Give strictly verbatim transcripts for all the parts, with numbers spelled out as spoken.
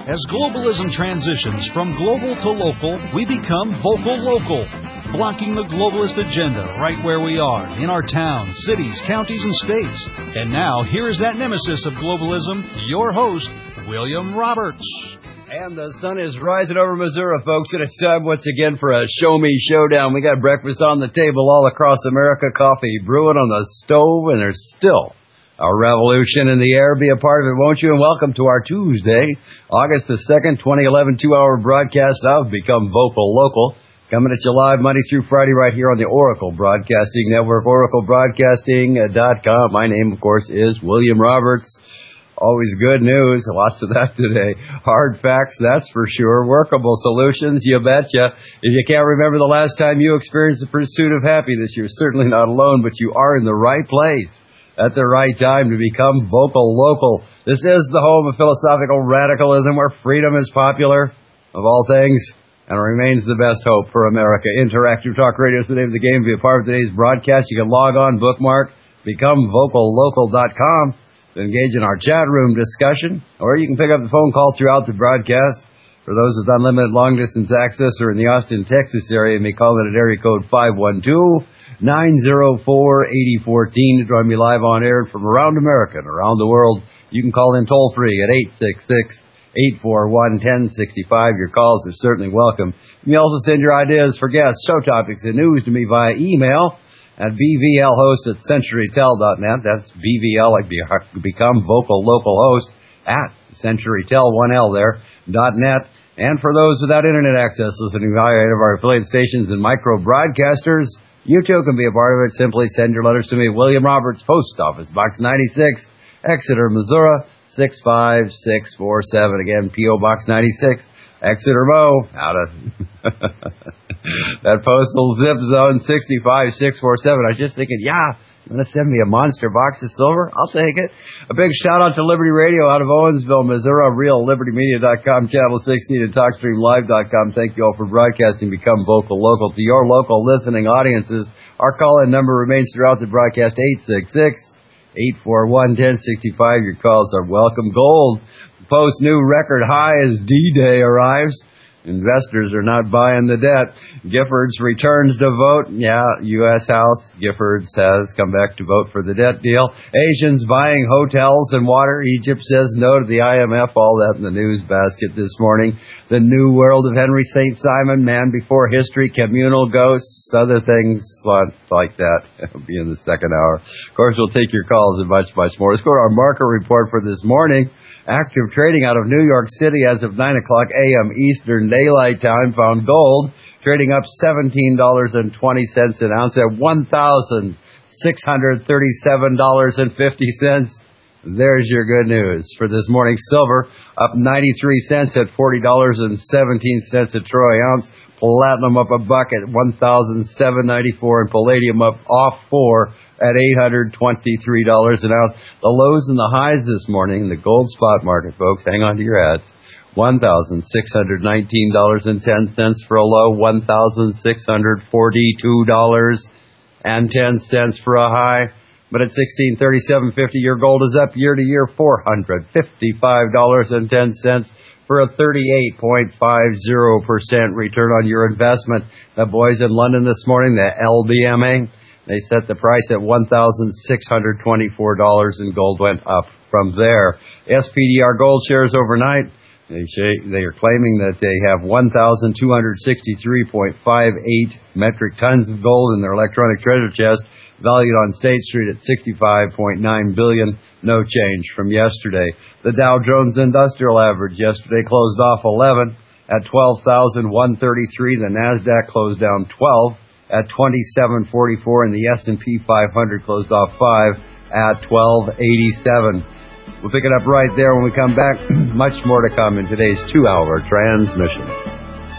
As globalism transitions from global to local, we become vocal local, blocking the globalist agenda right where we are, in our towns, cities, counties, and states. And now, here is that nemesis of globalism, your host, William Roberts. And the sun is rising over Missouri, folks, and it's time once again for a Show Me Showdown. We got breakfast on the table all across America, coffee brewing on the stove, and there's still a revolution in the air. Be a part of it, won't you? And welcome to our Tuesday, August the second, twenty eleven, two-hour broadcast of Become Vocal Local. Coming at you live Monday through Friday right here on the Oracle Broadcasting Network, oracle broadcasting dot com. My name, of course, is William Roberts. Always good news. Lots of that today. Hard facts, that's for sure. Workable solutions, you betcha. If you can't remember the last time you experienced the pursuit of happiness, you're certainly not alone, but you are in the right place at the right time to become vocal local. This is the home of philosophical radicalism where freedom is popular, of all things, and remains the best hope for America. Interactive Talk Radio is the name of the game. Be a part of today's broadcast. You can log on, bookmark, become vocal local dot com to engage in our chat room discussion, or you can pick up the phone call throughout the broadcast. For those with unlimited long-distance access or in the Austin, Texas area, you may call it at area code five one two, nine zero four, eight zero one four to join me live on air from around America and around the world. You can call in toll-free at eight six six, eight four one, one zero six five. Your calls are certainly welcome. You may also send your ideas for guests, show topics, and news to me via email at b v l host at century tel dot net. That's B V L, like become vocal local host at century tel, one L there, dot net. And for those without internet access listening via any of our affiliate stations and micro broadcasters, you too can be a part of it. Simply send your letters to me, William Roberts, Post Office Box ninety-six, Exeter, Missouri, six five six four seven. Again, P O Box ninety-six, Exeter, Mo. Out of that postal zip zone, six five six four seven. I was just thinking, yeah, you want to send me a monster box of silver? I'll take it. A big shout out to Liberty Radio out of Owensville, Missouri, real liberty media dot com, Channel sixteen, and talk stream live dot com. Thank you all for broadcasting Become Vocal Local to your local listening audiences. Our call-in number remains throughout the broadcast, eight six six, eight four one, one zero six five. Your calls are welcome. Gold post new record high as D-Day arrives. Investors are not buying the debt. Giffords returns to vote. Yeah, U S House. Giffords has come back to vote for the debt deal. Asians buying hotels and water. Egypt says no to the I M F. All that in the news basket this morning. The New World of Henry Saint Simon. Man Before History. Communal ghosts. Other things like that. It'll be in the second hour. Of course, we'll take your calls and much, much more. Let's go to our market report for this morning. Active trading out of New York City as of nine o'clock a.m. Eastern Daylight Time found gold trading up seventeen dollars and twenty cents an ounce at one thousand six hundred thirty-seven dollars and fifty cents. There's your good news for this morning. Silver up ninety-three cents at forty dollars and seventeen cents a troy ounce. Platinum up a buck at one thousand seven hundred ninety-four dollars, and palladium up off four at eight hundred twenty-three dollars an ounce. The lows and the highs this morning in the gold spot market, folks, hang on to your hats. one thousand six hundred nineteen dollars and ten cents for a low, one thousand six hundred forty-two dollars and ten cents for a high. But at sixteen thirty-seven fifty, your gold is up year to year, four hundred fifty-five dollars and ten cents. For a thirty-eight point five zero percent return on your investment. The boys in London this morning, the L B M A, they set the price at one thousand six hundred twenty-four dollars, and gold went up from there. S P D R gold shares overnight, they, say, they are claiming that they have one thousand two hundred sixty-three point five eight metric tons of gold in their electronic treasure chest, valued on State Street at sixty-five point nine billion dollars, no change from yesterday. The Dow Jones Industrial Average yesterday closed off eleven at twelve thousand one hundred thirty-three. The NASDAQ closed down twelve at twenty-seven forty-four, and the S and P five hundred closed off five at twelve eighty-seven. We'll pick it up right there when we come back. Much more to come in today's two-hour transmission.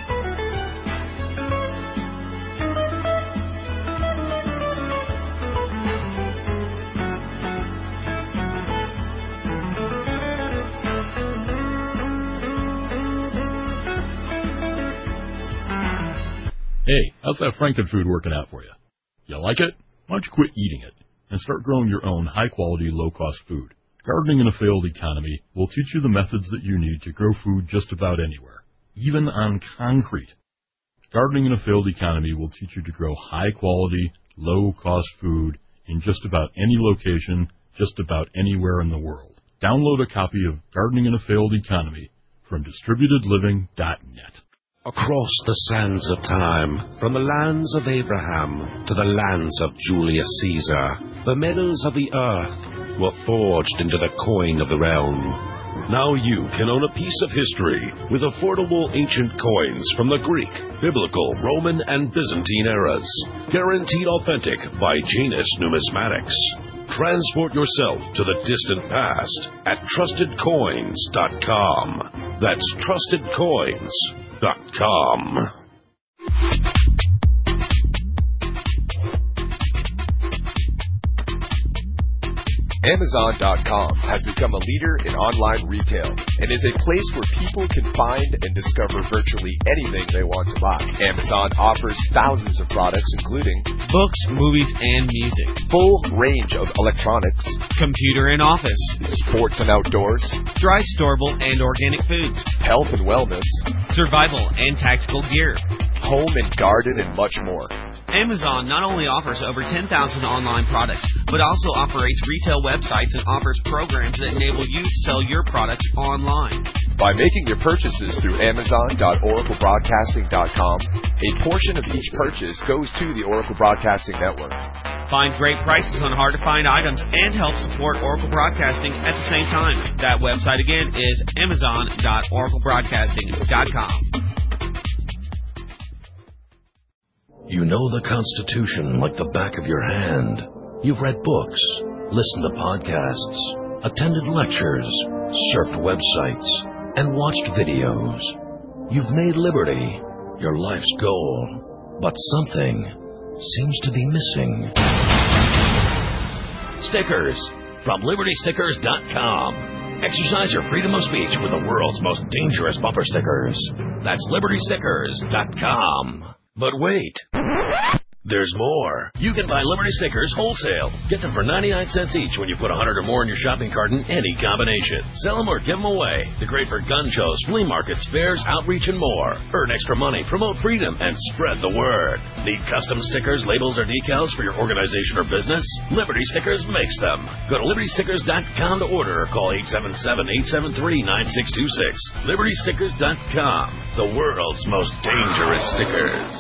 Hey, how's that Frankenfood working out for you? You like it? Why don't you quit eating it and start growing your own high-quality, low-cost food? Gardening in a Failed Economy will teach you the methods that you need to grow food just about anywhere, even on concrete. Gardening in a Failed Economy will teach you to grow high-quality, low-cost food in just about any location, just about anywhere in the world. Download a copy of Gardening in a Failed Economy from distributed living dot net. Across the sands of time, from the lands of Abraham to the lands of Julius Caesar, the metals of the earth were forged into the coin of the realm. Now you can own a piece of history with affordable ancient coins from the Greek, Biblical, Roman, and Byzantine eras. Guaranteed authentic by Janus Numismatics. Transport yourself to the distant past at trusted coins dot com. That's trusted coins dot com. Amazon dot com has become a leader in online retail and is a place where people can find and discover virtually anything they want to buy. Amazon offers thousands of products including books, movies, and music, full range of electronics, computer and office, sports and outdoors, dry, storable, and organic foods, health and wellness, survival and tactical gear, home and garden, and much more. Amazon not only offers over ten thousand online products, but also operates retail websites and offers programs that enable you to sell your products online. By making your purchases through Amazon dot Oracle Broadcasting dot com, a portion of each purchase goes to the Oracle Broadcasting Network. Find great prices on hard-to-find items and help support Oracle Broadcasting at the same time. That website again is Amazon dot Oracle Broadcasting dot com. You know the Constitution like the back of your hand. You've read books, listened to podcasts, attended lectures, surfed websites, and watched videos. You've made liberty your life's goal, but something seems to be missing. Stickers from Liberty Stickers dot com. Exercise your freedom of speech with the world's most dangerous bumper stickers. That's Liberty Stickers dot com. But wait, there's more. You can buy Liberty stickers wholesale. Get them for ninety-nine cents each when you put one hundred or more in your shopping cart in any combination. Sell them or give them away. They're great for gun shows, flea markets, fairs, outreach, and more. Earn extra money, promote freedom, and spread the word. Need custom stickers, labels, or decals for your organization or business? Liberty Stickers makes them. Go to Liberty Stickers dot com to order or call eight seven seven, eight seven three, nine six two six. Liberty Stickers dot com, the world's most dangerous stickers.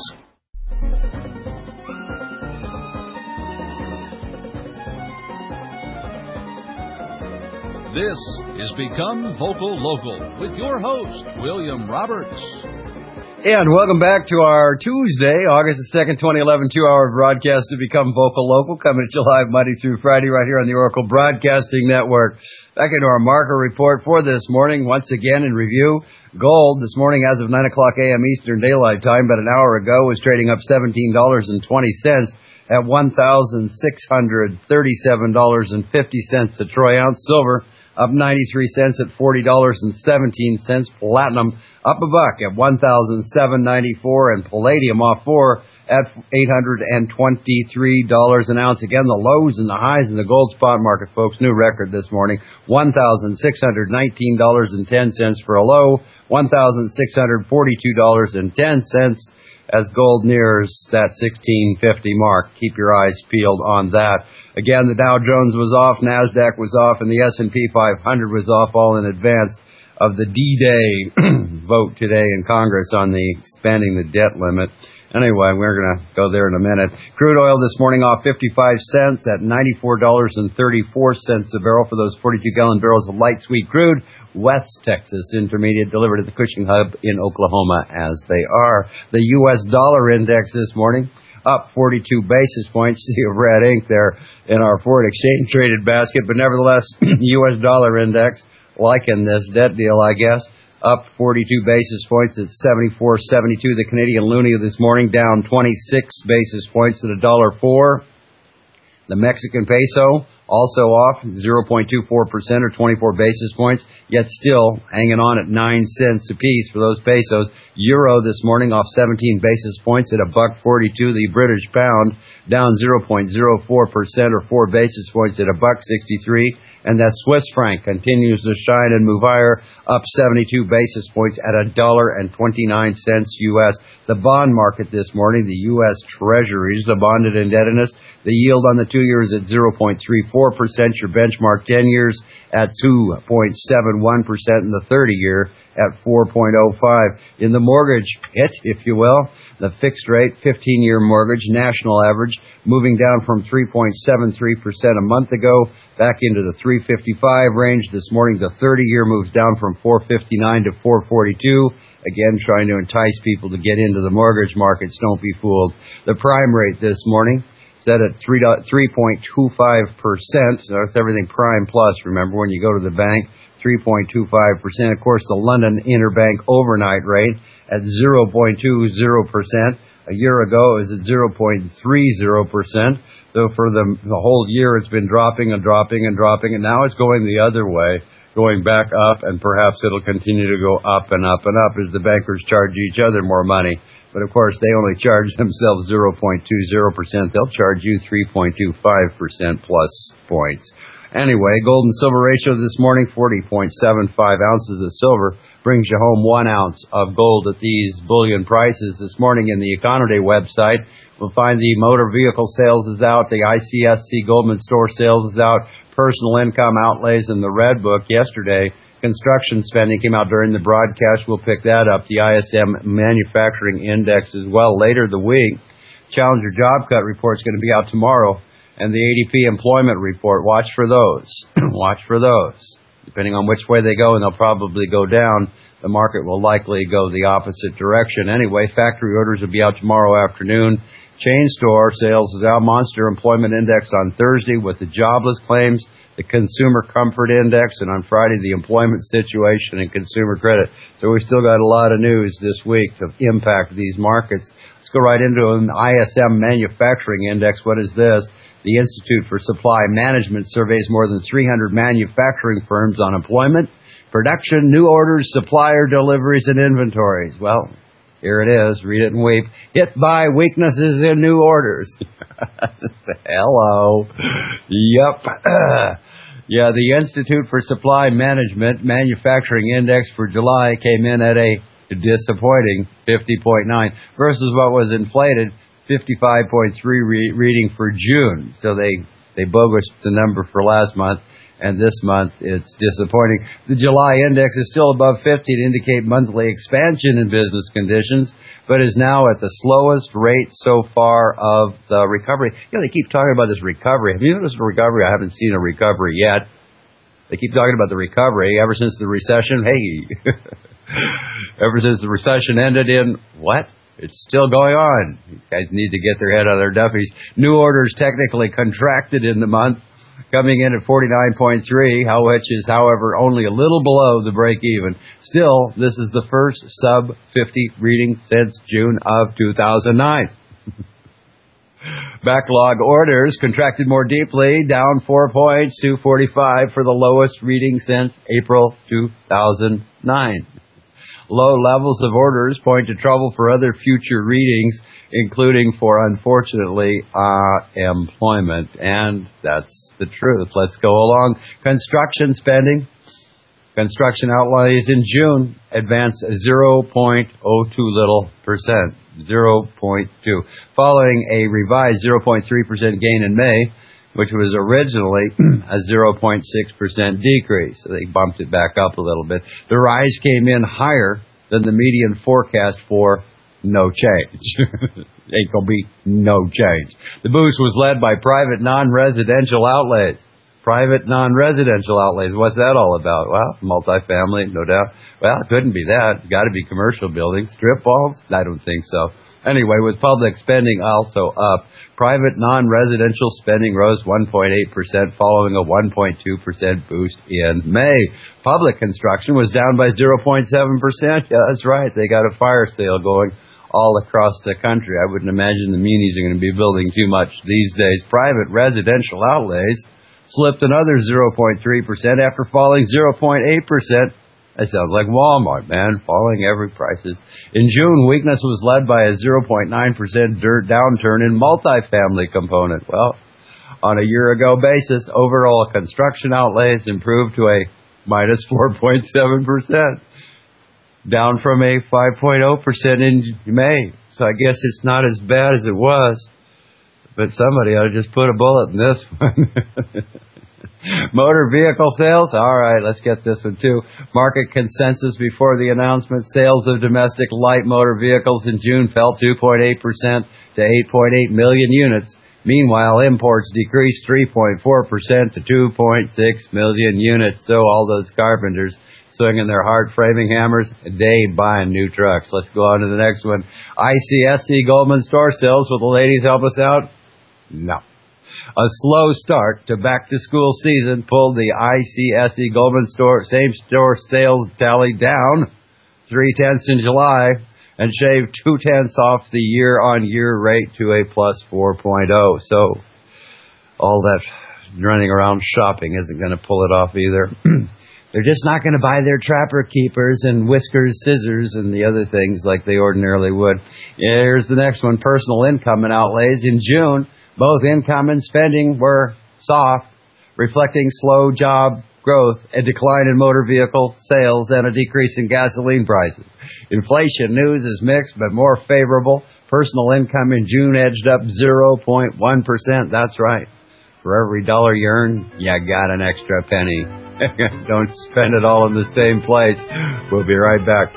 This is Become Vocal Local with your host, William Roberts. And welcome back to our Tuesday, August the second, twenty eleven, two-hour broadcast to Become Vocal Local, coming at you live Monday through Friday right here on the Oracle Broadcasting Network. Back into our market report for this morning, once again in review. Gold this morning as of nine o'clock a.m. Eastern Daylight Time, but an hour ago was trading up seventeen dollars and twenty cents at one thousand six hundred thirty-seven dollars and fifty cents a troy ounce. Silver up ninety-three cents at forty dollars and seventeen cents. Platinum up a buck at one thousand seven hundred ninety-four dollars, and palladium off four at eight hundred twenty-three dollars an ounce. Again, the lows and the highs in the gold spot market, folks. New record this morning, one thousand six hundred nineteen dollars and ten cents for a low, one thousand six hundred forty-two dollars and ten cents as gold nears that sixteen fifty mark. Keep your eyes peeled on that. Again, the Dow Jones was off, NASDAQ was off, and the S and P five hundred was off, all in advance of the D-Day vote today in Congress on the expanding the debt limit. Anyway, we're going to go there in a minute. Crude oil this morning off fifty-five cents at ninety-four dollars and thirty-four cents a barrel for those forty-two gallon barrels of light sweet crude. West Texas Intermediate delivered at the Cushing Hub in Oklahoma as they are. The U S dollar index this morning up forty-two basis points. See a red ink there in our foreign exchange traded basket, but nevertheless, U S dollar index, liking this debt deal, I guess, up forty-two basis points at seventy-four seventy-two. The Canadian loonie this morning down twenty-six basis points at a dollar four. The Mexican peso also off zero point two four percent or twenty-four basis points, yet still hanging on at nine cents apiece for those pesos. Euro this morning off seventeen basis points at a buck forty-two. The British pound down zero point zero four percent or four basis points at a buck sixty-three. And that Swiss franc continues to shine and move higher, up seventy-two basis points at a dollar and twenty-nine cents U S. The bond market this morning, the U S Treasuries, the bonded indebtedness, the yield on the two years at zero point three four percent, your benchmark ten years at two point seven one percent, and the thirty year at four point oh five. In the mortgage hit, if you will, the fixed rate fifteen-year mortgage, national average, moving down from three point seven three percent a month ago back into the three fifty-five range. This morning, the thirty-year moves down from four fifty-nine to four forty-two. Again, trying to entice people to get into the mortgage markets. Don't be fooled. The prime rate this morning set at three point two five percent. So that's everything prime plus. Remember, when you go to the bank, three point two five percent. Of course, the London Interbank overnight rate at zero point two zero percent. A year ago, it was at zero point three zero percent. So for the, the whole year, it's been dropping and dropping and dropping, and now it's going the other way, going back up, and perhaps it'll continue to go up and up and up as the bankers charge each other more money. But, of course, they only charge themselves zero point two zero percent. They'll charge you three point two five percent plus points. Anyway, gold and silver ratio this morning, forty point seven five ounces of silver brings you home one ounce of gold at these bullion prices. This morning in the Econoday website, we'll find the motor vehicle sales is out, the I C S C Goldman store sales is out, personal income outlays in the Red Book yesterday. Construction spending came out during the broadcast. We'll pick that up. The I S M Manufacturing Index as well later the week. Challenger Job Cut report is going to be out tomorrow. And the A D P employment report. Watch for those. Watch for those. Depending on which way they go, and they'll probably go down, the market will likely go the opposite direction. Anyway, factory orders will be out tomorrow afternoon. Chain store sales is out. Monster Employment Index on Thursday with the jobless claims, the Consumer Comfort Index, and on Friday, the employment situation and consumer credit. So we've still got a lot of news this week to impact these markets. Let's go right into an I S M Manufacturing Index. What is this? The Institute for Supply Management surveys more than three hundred manufacturing firms on employment, production, new orders, supplier deliveries, and inventories. Well, here it is. Read it and weep. Hit by weaknesses in new orders. Hello. Yep. Yeah, the Institute for Supply Management Manufacturing Index for July came in at a disappointing fifty point nine versus what was inflated fifty-five point three re- reading for June. So they, they bogused the number for last month, and this month it's disappointing. The July index is still above fifty to indicate monthly expansion in business conditions, but is now at the slowest rate so far of the recovery. You know, they keep talking about this recovery. Have you noticed a recovery? I haven't seen a recovery yet. They keep talking about the recovery ever since the recession. Hey, ever since the recession ended in what? It's still going on. These guys need to get their head out of their duffies. New orders technically contracted in the month, coming in at forty-nine point three, which is, however, only a little below the break-even. Still, this is the first sub fifty reading since June of two thousand nine. Backlog orders contracted more deeply, down four points to forty-five for the lowest reading since April two thousand nine. Low levels of orders point to trouble for other future readings, including for, unfortunately, uh, employment. And that's the truth. Let's go along. Construction spending. Construction outlays in June advanced zero point zero two little percent. zero point two. Following a revised zero point three percent gain in May, which was originally a zero point six percent decrease. So they bumped it back up a little bit. The rise came in higher than the median forecast for no change. Ain't gonna be no change. The boost was led by private non-residential outlays. Private non-residential outlays. What's that all about? Well, multifamily, no doubt. Well, it couldn't be that. It's got to be commercial buildings. Strip malls? I don't think so. Anyway, with public spending also up, private non-residential spending rose one point eight percent following a one point two percent boost in May. Public construction was down by zero point seven percent. Yeah, that's right. They got a fire sale going all across the country. I wouldn't imagine the munis are going to be building too much these days. Private residential outlays slipped another zero point three percent after falling zero point eight percent. That sounds like Walmart, man, falling every prices. In June, weakness was led by a zero point nine percent dirt downturn in multifamily component. Well, on a year-ago basis, overall construction outlays improved to a minus four point seven percent, down from a five point zero percent in May. So I guess it's not as bad as it was. But somebody ought to just put a bullet in this one. Motor vehicle sales. All right, let's get this one too. Market consensus before the announcement. Sales of domestic light motor vehicles in June fell two point eight percent to eight point eight million units. Meanwhile, imports decreased three point four percent to two point six million units. So all those carpenters swinging their hard framing hammers, they ain't buying new trucks. Let's go on to the next one. I C S C Goldman store sales. Will the ladies help us out? No. A slow start to back-to-school season pulled the I C S C Goldman store same-store sales tally down three-tenths in July and shaved two-tenths off the year-on-year rate to a plus four point oh. So all that running around shopping isn't going to pull it off either. They're just not going to buy their Trapper Keepers and Whiskers scissors and the other things like they ordinarily would. Here's the next one. Personal income and outlays. In June, both income and spending were soft, reflecting slow job growth, a decline in motor vehicle sales, and a decrease in gasoline prices. Inflation news is mixed but more favorable. Personal income in June edged up zero point one percent. That's right. For every dollar you earn, you got an extra penny. Don't spend it all in the same place. We'll be right back.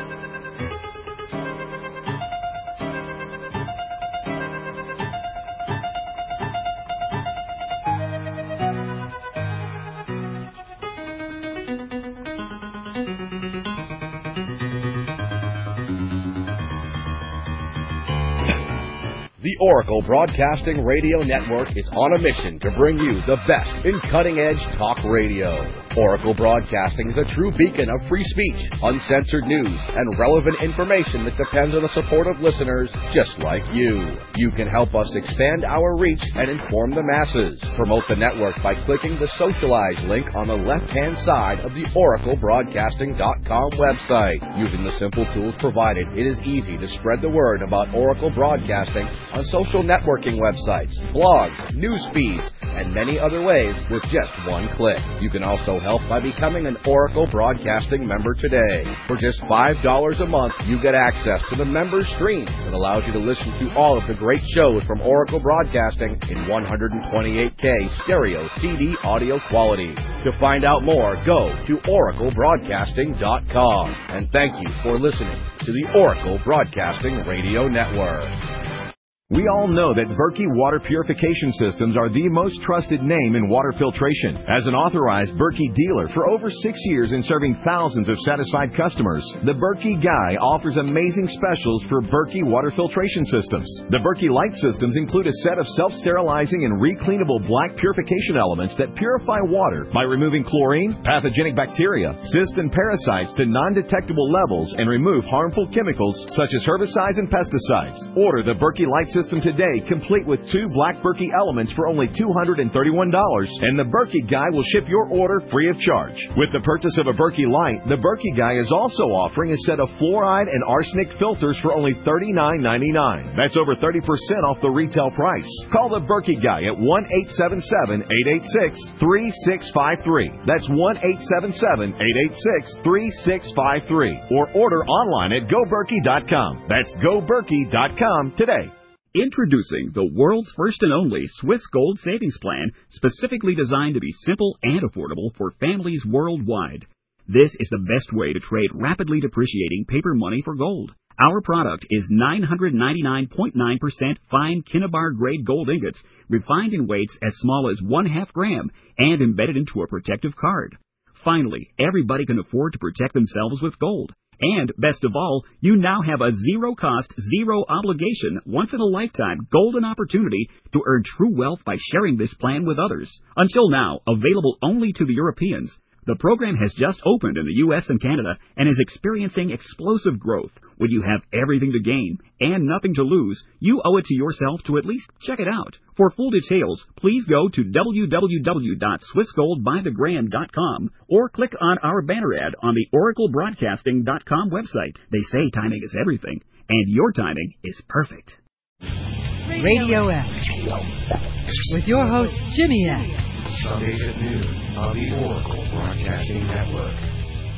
The Oracle Broadcasting Radio Network is on a mission to bring you the best in cutting-edge talk radio. Oracle Broadcasting is a true beacon of free speech, uncensored news, and relevant information that depends on the support of listeners just like you. You can help us expand our reach and inform the masses. Promote the network by clicking the Socialize link on the left-hand side of the oracle broadcasting dot com website. Using the simple tools provided, it is easy to spread the word about Oracle Broadcasting on social networking websites, blogs, news feeds, and many other ways with just one click. You can also help by becoming an Oracle Broadcasting member today. For just five dollars a month, you get access to the member stream that allows you to listen to all of the great shows from Oracle Broadcasting in one twenty-eight K stereo C D audio quality. To find out more, go to oracle broadcasting dot com. And thank you for listening to the Oracle Broadcasting Radio Network. We all know that Berkey Water Purification Systems are the most trusted name in water filtration. As an authorized Berkey dealer for over six years and serving thousands of satisfied customers, the Berkey Guy offers amazing specials for Berkey Water Filtration Systems. The Berkey Light Systems include a set of self-sterilizing and recleanable black purification elements that purify water by removing chlorine, pathogenic bacteria, cysts, and parasites to non-detectable levels and remove harmful chemicals such as herbicides and pesticides. Order the Berkey Light System today, complete with two black Berkey elements for only two hundred thirty-one dollars, and the Berkey Guy will ship your order free of charge. With the purchase of a Berkey Light, the Berkey Guy is also offering a set of fluoride and arsenic filters for only thirty-nine ninety-nine. That's over thirty percent off the retail price. Call the Berkey Guy at one eight seven seven, eight eight six, three six five three. That's one eight seven seven, eight eight six, three six five three. Or order online at go berkey dot com. That's go berkey dot com today. Introducing the world's first and only Swiss Gold Savings Plan, specifically designed to be simple and affordable for families worldwide. This is the best way to trade rapidly depreciating paper money for gold. Our product is nine ninety-nine point nine percent fine Kinnabar grade gold ingots, refined in weights as small as one half gram and embedded into a protective card. Finally, everybody can afford to protect themselves with gold. And, best of all, you now have a zero-cost, zero-obligation, once-in-a-lifetime golden opportunity to earn true wealth by sharing this plan with others. Until now, available only to the Europeans, The program has just opened in the U S and Canada and is experiencing explosive growth. When you have everything to gain and nothing to lose, you owe it to yourself to at least check it out. For full details, please go to w w w dot swiss gold by the gram dot com or click on our banner ad on the oracle broadcasting dot com website. They say timing is everything, and your timing is perfect. Radio X with your host, Jimmy X. Sundays at noon on the Oracle Broadcasting Network.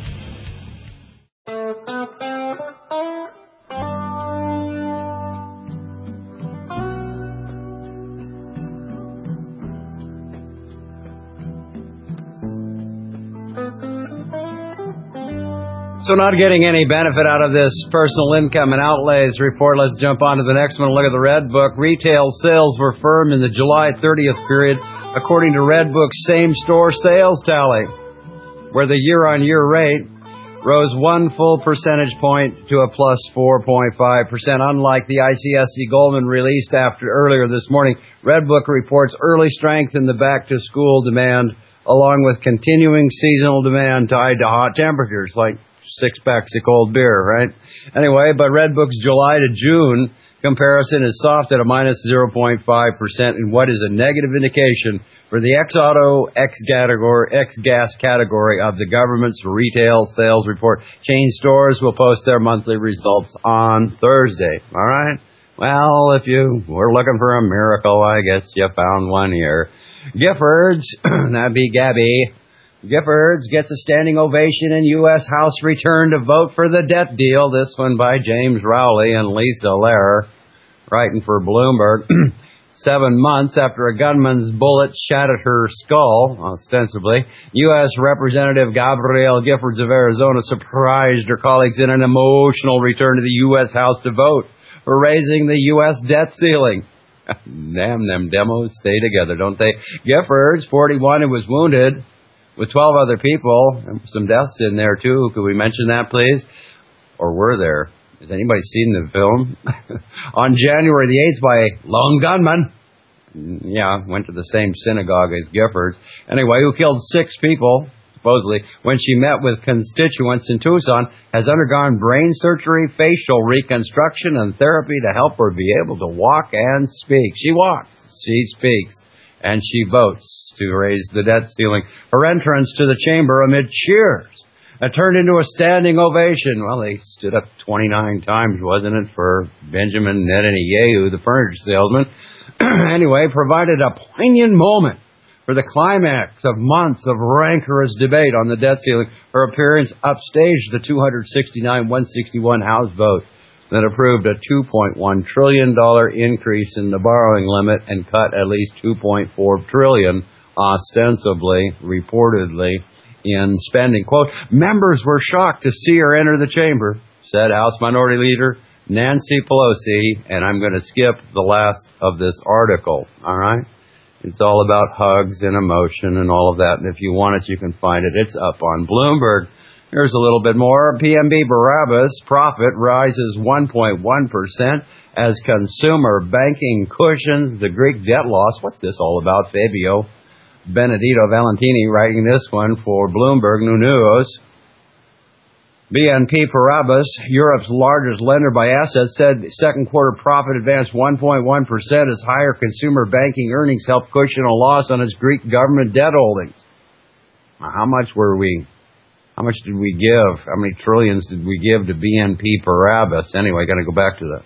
So not getting any benefit out of this personal income and outlays report. Let's jump on to the next one and look at the Red Book. Retail sales were firm in the July thirtieth period, according to Red Book's same-store sales tally, where the year-on-year rate rose one full percentage point to a plus four point five percent. Unlike the I C S C Goldman released after earlier this morning, Red Book reports early strength in the back-to-school demand, along with continuing seasonal demand tied to hot temperatures, like six packs of cold beer, right? Anyway, but Red Book's July to June comparison is soft at a minus zero point five percent in what is a negative indication for the ex-auto, ex-category, ex-gas category of the government's retail sales report. Chain stores will post their monthly results on Thursday, all right? Well, if you were looking for a miracle, I guess you found one here. Giffords, that'd be Gabby. Giffords gets a standing ovation in U S House return to vote for the debt deal. This one by James Rowley and Lisa Lair, writing for Bloomberg. Seven months after a gunman's bullet shattered her skull, ostensibly, U S Representative Gabrielle Giffords of Arizona surprised her colleagues in an emotional return to the U S House to vote for raising the U S debt ceiling. Damn, them demos stay together, don't they? Giffords, forty-one, who was wounded, with twelve other people, and some deaths in there, too. Could we mention that, please? Or were there? Has anybody seen the film? On January the eighth by a lone gunman. Yeah, went to the same synagogue as Giffords. Anyway, who killed six people, supposedly, when she met with constituents in Tucson, has undergone brain surgery, facial reconstruction, and therapy to help her be able to walk and speak. She walks. She speaks. And she votes to raise the debt ceiling. Her entrance to the chamber amid cheers it turned into a standing ovation. Well, they stood up twenty-nine times, wasn't it, for Benjamin Netanyahu, the furniture salesman. Anyway, provided a poignant moment for the climax of months of rancorous debate on the debt ceiling. Her appearance upstaged the two hundred sixty-nine one sixty-one House vote that approved a two point one trillion dollars increase in the borrowing limit and cut at least two point four trillion dollars, ostensibly, reportedly, in spending. Quote, members were shocked to see her enter the chamber, said House Minority Leader Nancy Pelosi, and I'm going to skip the last of this article, all right? It's all about hugs and emotion and all of that, and if you want it, you can find it. It's up on Bloomberg. Here's a little bit more. P N B Barabbas profit rises one point one percent as consumer banking cushions the Greek debt loss. What's this all about? Fabio Benedito Valentini writing this one for Bloomberg News. B N P Paribas, Europe's largest lender by assets, said second quarter profit advanced one point one percent as higher consumer banking earnings helped cushion a loss on its Greek government debt holdings. How much were we... How much did we give? How many trillions did we give to B N P Paribas? Anyway, got to go back to the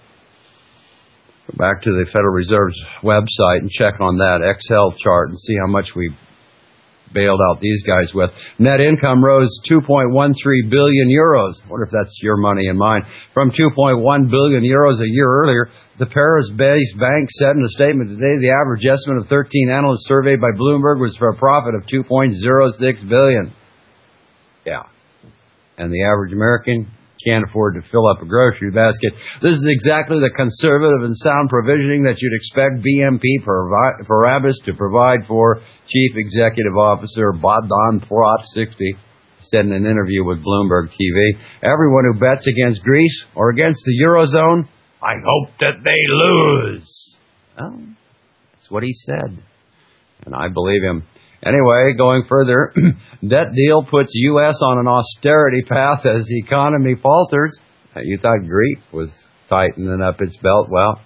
go back to the Federal Reserve's website and check on that Excel chart and see how much we bailed out these guys with. Net income rose two point one three billion euros. I wonder if that's your money and mine. From two point one billion euros a year earlier, the Paris-based bank said in a statement today the average estimate of thirteen analysts surveyed by Bloomberg was for a profit of two point oh six billion dollars. Yeah. And the average American can't afford to fill up a grocery basket. This is exactly the conservative and sound provisioning that you'd expect B N P Paribas to provide for, Chief Executive Officer Bogdan Prot, sixty, said in an interview with Bloomberg T V. Everyone who bets against Greece or against the Eurozone, I hope that they lose. Well, that's what he said. And I believe him. Anyway, going further, debt deal puts U S on an austerity path as the economy falters. You thought Greece was tightening up its belt. Well,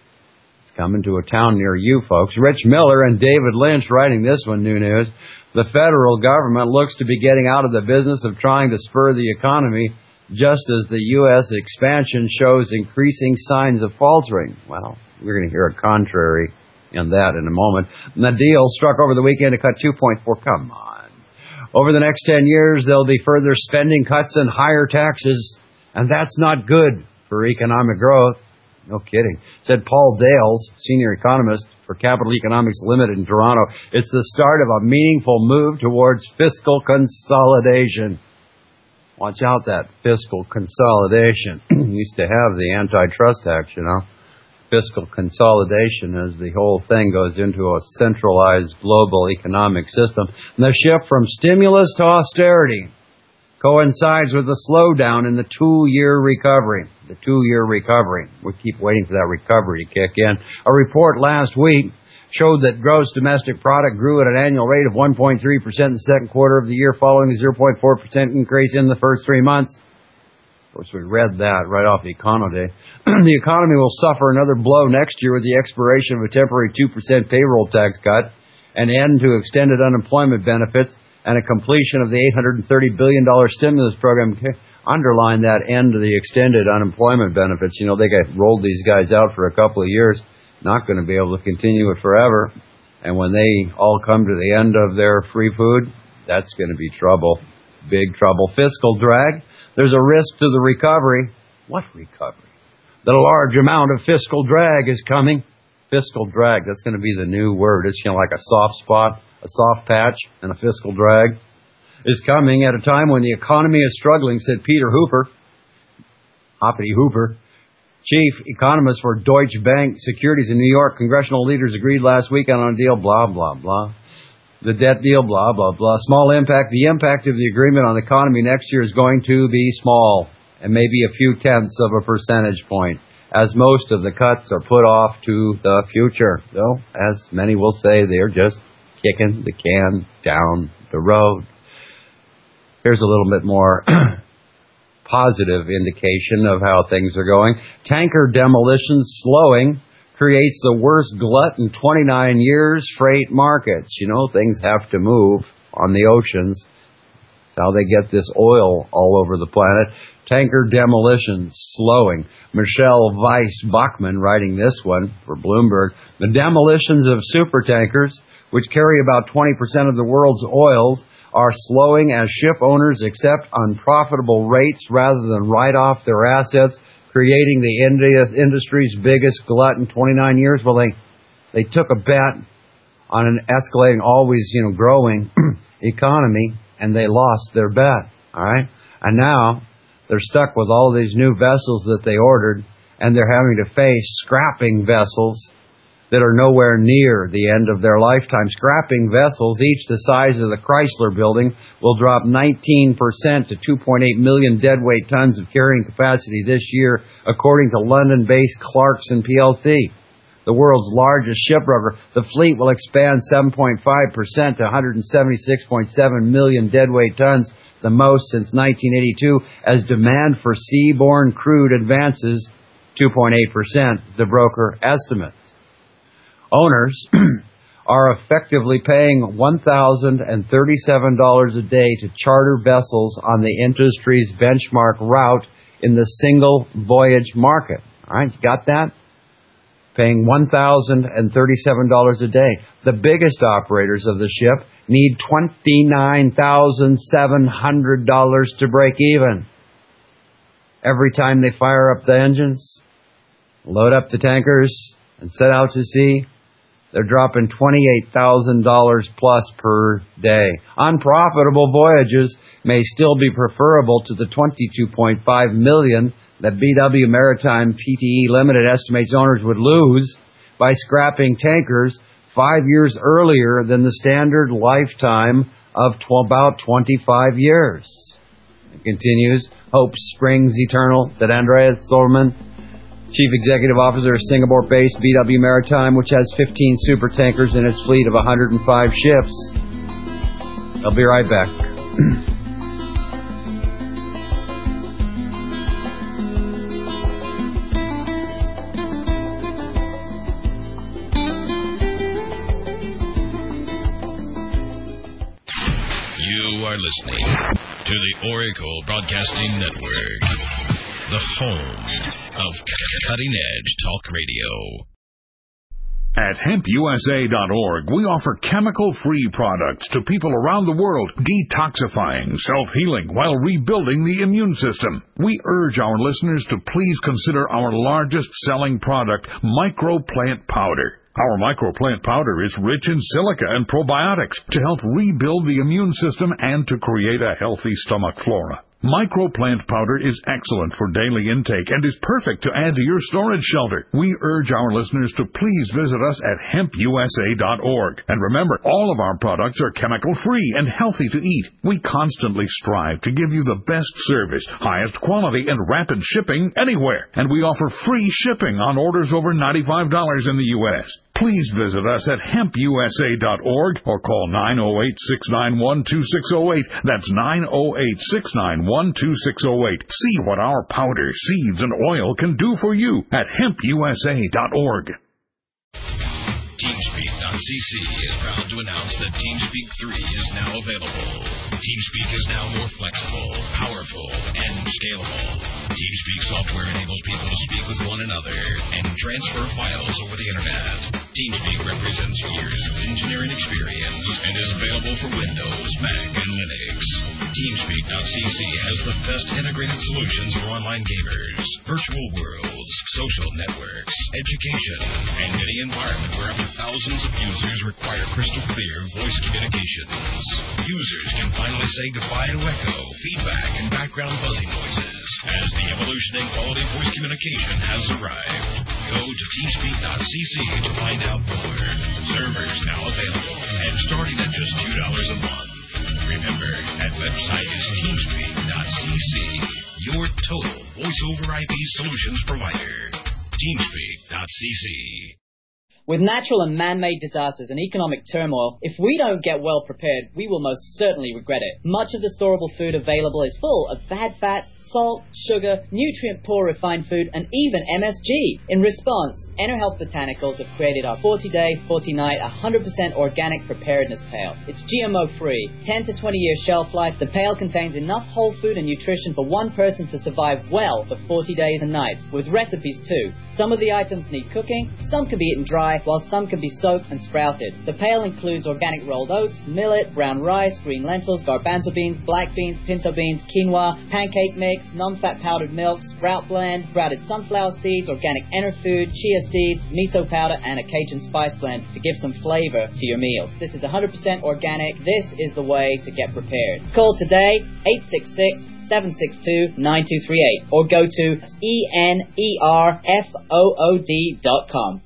it's coming to a town near you, folks. Rich Miller and David Lynch writing this one, New News. The federal government looks to be getting out of the business of trying to spur the economy, just as the U S expansion shows increasing signs of faltering. Well, we're going to hear a contrary in that in a moment. And the deal struck over the weekend to cut two point four. Come on. Over the next ten years, there'll be further spending cuts and higher taxes, and that's not good for economic growth. No kidding. Said Paul Dales, senior economist for Capital Economics Limited in Toronto. It's the start of a meaningful move towards fiscal consolidation. Watch out, that fiscal consolidation. Used to have the Antitrust Act, you know. Fiscal consolidation as the whole thing goes into a centralized global economic system. And the shift from stimulus to austerity coincides with a slowdown in the two-year recovery. The two-year recovery. We keep waiting for that recovery to kick in. A report last week showed that gross domestic product grew at an annual rate of one point three percent in the second quarter of the year, following a zero point four percent increase in the first three months. Of course, we read that right off the Econo Day. The economy will suffer another blow next year with the expiration of a temporary two percent payroll tax cut, an end to extended unemployment benefits, and a completion of the eight hundred thirty billion dollars stimulus program. Underline that end to the extended unemployment benefits. You know, they got rolled these guys out for a couple of years, not going to be able to continue it forever. And when they all come to the end of their free food, that's going to be trouble. Big trouble. Fiscal drag. There's a risk to the recovery. What recovery? That a large amount of fiscal drag is coming. Fiscal drag, that's going to be the new word. It's, you know, like a soft spot, a soft patch, and a fiscal drag is coming at a time when the economy is struggling, said Peter Hooper, Hoppity Hooper, chief economist for Deutsche Bank Securities in New York. Congressional leaders agreed last week on a deal, blah, blah, blah. The debt deal, blah, blah, blah. Small impact. The impact of the agreement on the economy next year is going to be small, and maybe a few tenths of a percentage point, as most of the cuts are put off to the future. Though, as many will say, they're just kicking the can down the road. Here's a little bit more positive indication of how things are going. Tanker demolitions slowing creates the worst glut in twenty-nine years. Freight markets. You know, things have to move on the oceans. That's how they get this oil all over the planet. Tanker demolitions slowing. Michelle Weiss-Bachmann writing this one for Bloomberg. The demolitions of supertankers, which carry about twenty percent of the world's oils, are slowing as ship owners accept unprofitable rates rather than write off their assets, creating the India industry's biggest glut in twenty-nine years. Well, they they took a bet on an escalating, always, you know, growing economy, and they lost their bet. All right, and now they're stuck with all of these new vessels that they ordered, and they're having to face scrapping vessels that are nowhere near the end of their lifetime. Scrapping vessels, each the size of the Chrysler Building, will drop nineteen percent to two point eight million deadweight tons of carrying capacity this year, according to London-based Clarkson P L C. The world's largest shipbroker, the fleet will expand seven point five percent to one hundred seventy-six point seven million deadweight tons, the most since nineteen eighty-two, as demand for seaborne crude advances two point eight percent, the broker estimates. Owners are effectively paying one thousand thirty-seven dollars a day to charter vessels on the industry's benchmark route in the single voyage market. All right, you got that? Paying one thousand thirty-seven dollars a day. The biggest operators of the ship need twenty-nine thousand seven hundred dollars to break even. Every time they fire up the engines, load up the tankers, and set out to sea, they're dropping twenty-eight thousand dollars plus per day. Unprofitable voyages may still be preferable to the twenty-two point five million dollars that B W Maritime P T E Limited estimates owners would lose by scrapping tankers five years earlier than the standard lifetime of about twenty-five years. It continues, hope springs eternal, said Andreas Thorman, Chief Executive Officer of Singapore-based B W Maritime, which has fifteen super tankers in its fleet of one hundred five ships. I'll be right back. You are listening to the Oracle Broadcasting Network, the home of cutting-edge talk radio. At hemp U S A dot org, we offer chemical-free products to people around the world, detoxifying, self-healing, while rebuilding the immune system. We urge our listeners to please consider our largest-selling product, Microplant Powder. Our microplant powder is rich in silica and probiotics to help rebuild the immune system and to create a healthy stomach flora. Microplant powder is excellent for daily intake and is perfect to add to your storage shelter. We urge our listeners to please visit us at hemp U S A dot org. And remember, all of our products are chemical-free and healthy to eat. We constantly strive to give you the best service, highest quality, and rapid shipping anywhere. And we offer free shipping on orders over ninety-five dollars in the U S Please visit us at hemp U S A dot org or call nine oh eight, six nine one, two six oh eight. That's nine oh eight, six nine one, two six oh eight. See what our powder, seeds, and oil can do for you at hemp U S A dot org. TeamSpeak dot c c is proud to announce that TeamSpeak three is now available. TeamSpeak is now more flexible, powerful, and scalable. TeamSpeak software enables people to speak with one another and transfer files over the internet. TeamSpeak represents years of engineering experience and is available for Windows, Mac, and Linux. TeamSpeak dot c c has the best integrated solutions for online gamers, virtual worlds, social networks, education, and any environment where up to thousands of users require crystal clear voice communications. Users can finally say goodbye to echo, feedback, and background buzzing noises as the evolution in quality voice communication has arrived. Go to TeamSpeak dot c c to find out more. Servers now available and starting at just two dollars a month. Remember, that website is TeamSpeak dot c c, your total voice-over I P solutions provider. TeamSpeak dot c c. With natural and man-made disasters and economic turmoil, if we don't get well prepared, we will most certainly regret it. Much of the storable food available is full of bad fats, salt, sugar, nutrient-poor refined food, and even M S G. In response, EnerHealth Botanicals have created our forty-day, forty-night, one hundred percent organic preparedness pail. It's G M O-free, ten to twenty year shelf life. The pail contains enough whole food and nutrition for one person to survive well for forty days and nights, with recipes too. Some of the items need cooking, some can be eaten dry, while some can be soaked and sprouted. The pail includes organic rolled oats, millet, brown rice, green lentils, garbanzo beans, black beans, pinto beans, quinoa, pancake mix, non-fat powdered milk, sprout blend, sprouted sunflower seeds, organic Enerfood, chia seeds, miso powder, and a Cajun spice blend to give some flavor to your meals. This is one hundred percent organic. This is the way to get prepared. Call today, eight six six, seven six two, nine two three eight, or go to E N E R F O O D dot com.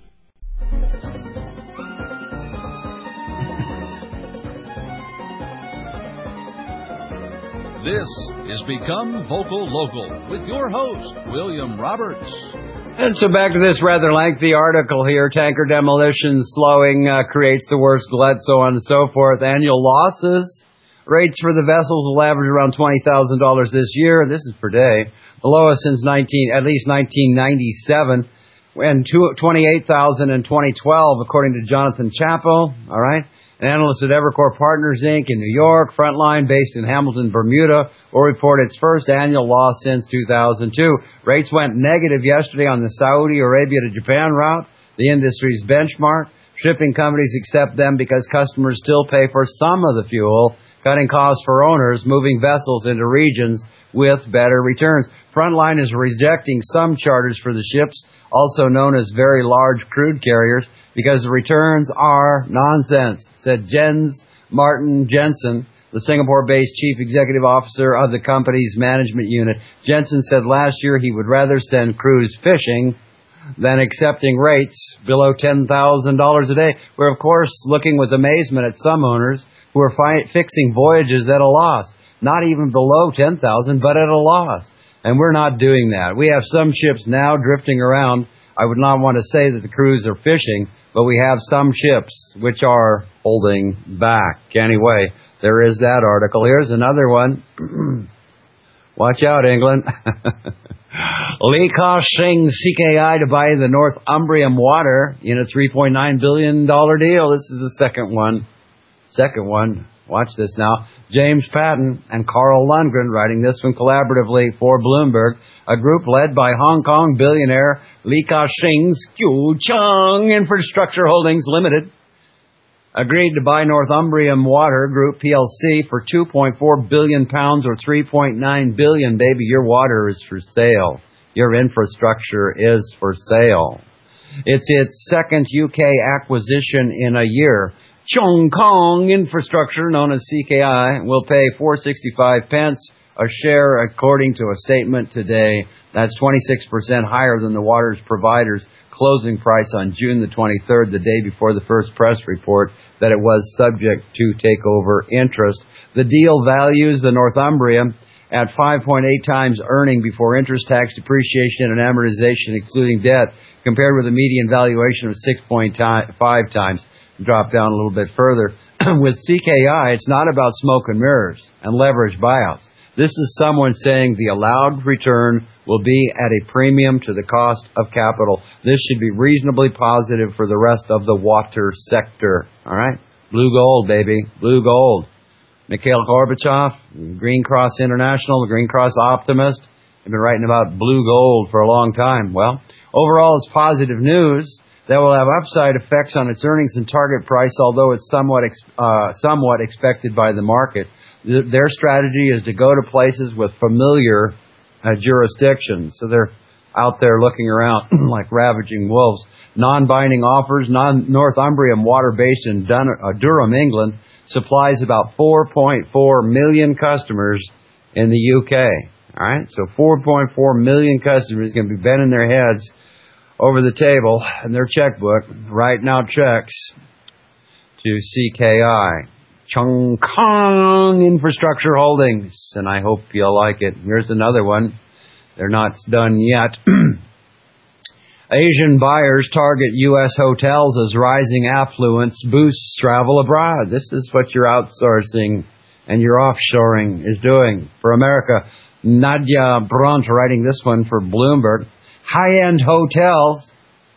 This is Become Vocal Local with your host, William Roberts. And so back to this rather lengthy article here. Tanker demolition slowing uh, creates the worst glut, so on and so forth. Annual losses. Rates for the vessels will average around twenty thousand dollars this year. This is per day. The lowest since nineteen, at least nineteen ninety-seven. And twenty-eight thousand dollars in twenty twelve, according to Jonathan Chappell. All right. An analyst at Evercore Partners, Incorporated in New York, Frontline, based in Hamilton, Bermuda, will report its first annual loss since two thousand two. Rates went negative yesterday on the Saudi Arabia to Japan route, the industry's benchmark. Shipping companies accept them because customers still pay for some of the fuel, cutting costs for owners, moving vessels into regions with better returns. Frontline is rejecting some charters for the ships, also known as very large crude carriers, because the returns are nonsense, said Jens Martin Jensen, the Singapore-based chief executive officer of the company's management unit. Jensen said last year he would rather send crews fishing than accepting rates below ten thousand dollars a day. We're, of course, looking with amazement at some owners who are fi- fixing voyages at a loss, not even below ten thousand dollars, but at a loss. And we're not doing that. We have some ships now drifting around. I would not want to say that the crews are fishing, but we have some ships which are holding back. Anyway, there is that article. Here's another one. Watch out, England. Li Ka-shing C K I to buy the Northumbrian water in a three point nine billion dollars deal. This is the second one. Second one. Watch this now. James Patton and Carl Lundgren writing this one collaboratively for Bloomberg, a group led by Hong Kong billionaire Li Ka-shing's Q Chung Infrastructure Holdings Limited, agreed to buy Northumbrian Water Group P L C for two point four billion pounds or three point nine billion. Baby, your water is for sale. Your infrastructure is for sale. It's its second U K acquisition in a year. Chong Kong Infrastructure, known as C K I, will pay four sixty-five pence a share according to a statement today. That's twenty-six percent higher than the water's provider's closing price on June the twenty-third, the day before the first press report that it was subject to takeover interest. The deal values the Northumbrian at five point eight times earning before interest, tax, depreciation, and amortization, excluding debt, compared with a median valuation of six point five times. Drop down a little bit further. With C K I, it's not about smoke and mirrors and leverage buyouts. This is someone saying the allowed return will be at a premium to the cost of capital. This should be reasonably positive for the rest of the water sector. All right? Blue gold, baby. Blue gold. Mikhail Gorbachev, Green Cross International, the Green Cross Optimist, have been writing about blue gold for a long time. Well, overall, it's positive news that will have upside effects on its earnings and target price, although it's somewhat ex- uh, somewhat expected by the market. Th- their strategy is to go to places with familiar uh, jurisdictions. So they're out there looking around like ravaging wolves. Non-binding offers. Non- Northumbrian Water, based in Dun- uh, Durham, England, supplies about four point four million customers in the U K. All right, so four point four million customers going to be bending their heads over the table in their checkbook, writing out checks to C K I, Chung Kong Infrastructure Holdings, and I hope you'll like it. Here's another one. They're not done yet. Asian buyers target U S hotels as rising affluence boosts travel abroad. This is what your outsourcing and your offshoring is doing for America. Nadia Brunt writing this one for Bloomberg. High-end hotels,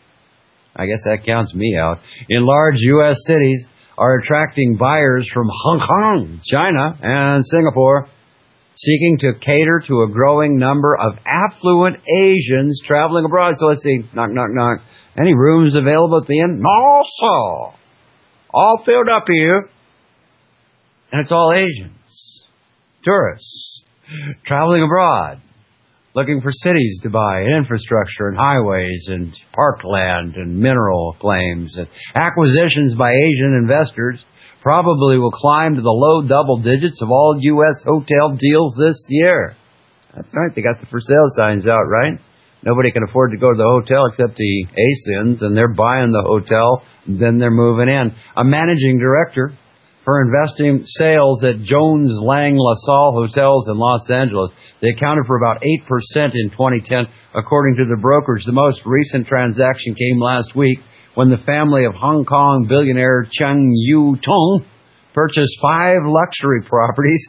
I guess that counts me out, in large U S cities are attracting buyers from Hong Kong, China, and Singapore, seeking to cater to a growing number of affluent Asians traveling abroad. So let's see, knock, knock, knock. Any rooms available at the inn? No, sir. All filled up here. And it's all Asians, tourists, traveling abroad, looking for cities to buy, and infrastructure, and highways, and parkland, and mineral claims. And acquisitions by Asian investors probably will climb to the low double digits of all U S hotel deals this year. That's right, they got the for sale signs out, right? Nobody can afford to go to the hotel except the A S I Ns, and they're buying the hotel, then they're moving in. A managing director for investing sales at Jones Lang LaSalle Hotels in Los Angeles. They accounted for about eight percent in twenty ten, according to the brokerage. The most recent transaction came last week when the family of Hong Kong billionaire Cheng Yu-tong purchased five luxury properties,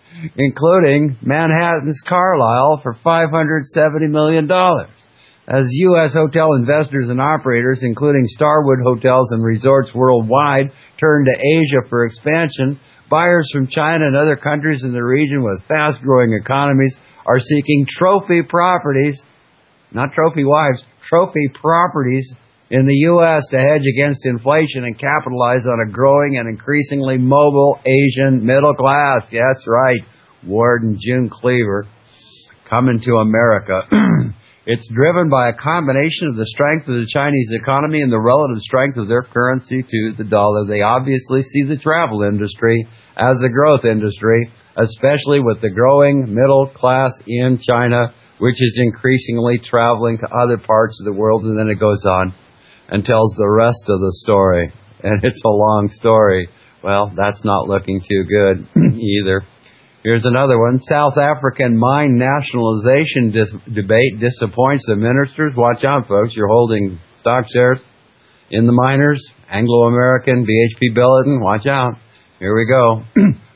including Manhattan's Carlyle, for five hundred seventy million dollars. As U S hotel investors and operators, including Starwood Hotels and Resorts Worldwide, turn to Asia for expansion, buyers from China and other countries in the region with fast-growing economies are seeking trophy properties, not trophy wives, trophy properties in the U S to hedge against inflation and capitalize on a growing and increasingly mobile Asian middle class. Yeah, that's right, Ward and June Cleaver coming to America. It's driven by a combination of the strength of the Chinese economy and the relative strength of their currency to the dollar. They obviously see the travel industry as a growth industry, especially with the growing middle class in China, which is increasingly traveling to other parts of the world. And then it goes on and tells the rest of the story. And it's a long story. Well, that's not looking too good either. Here's another one. South African mine nationalization dis- debate disappoints the ministers. Watch out, folks. You're holding stock shares in the miners. Anglo-American, B H P Billiton. Watch out. Here we go.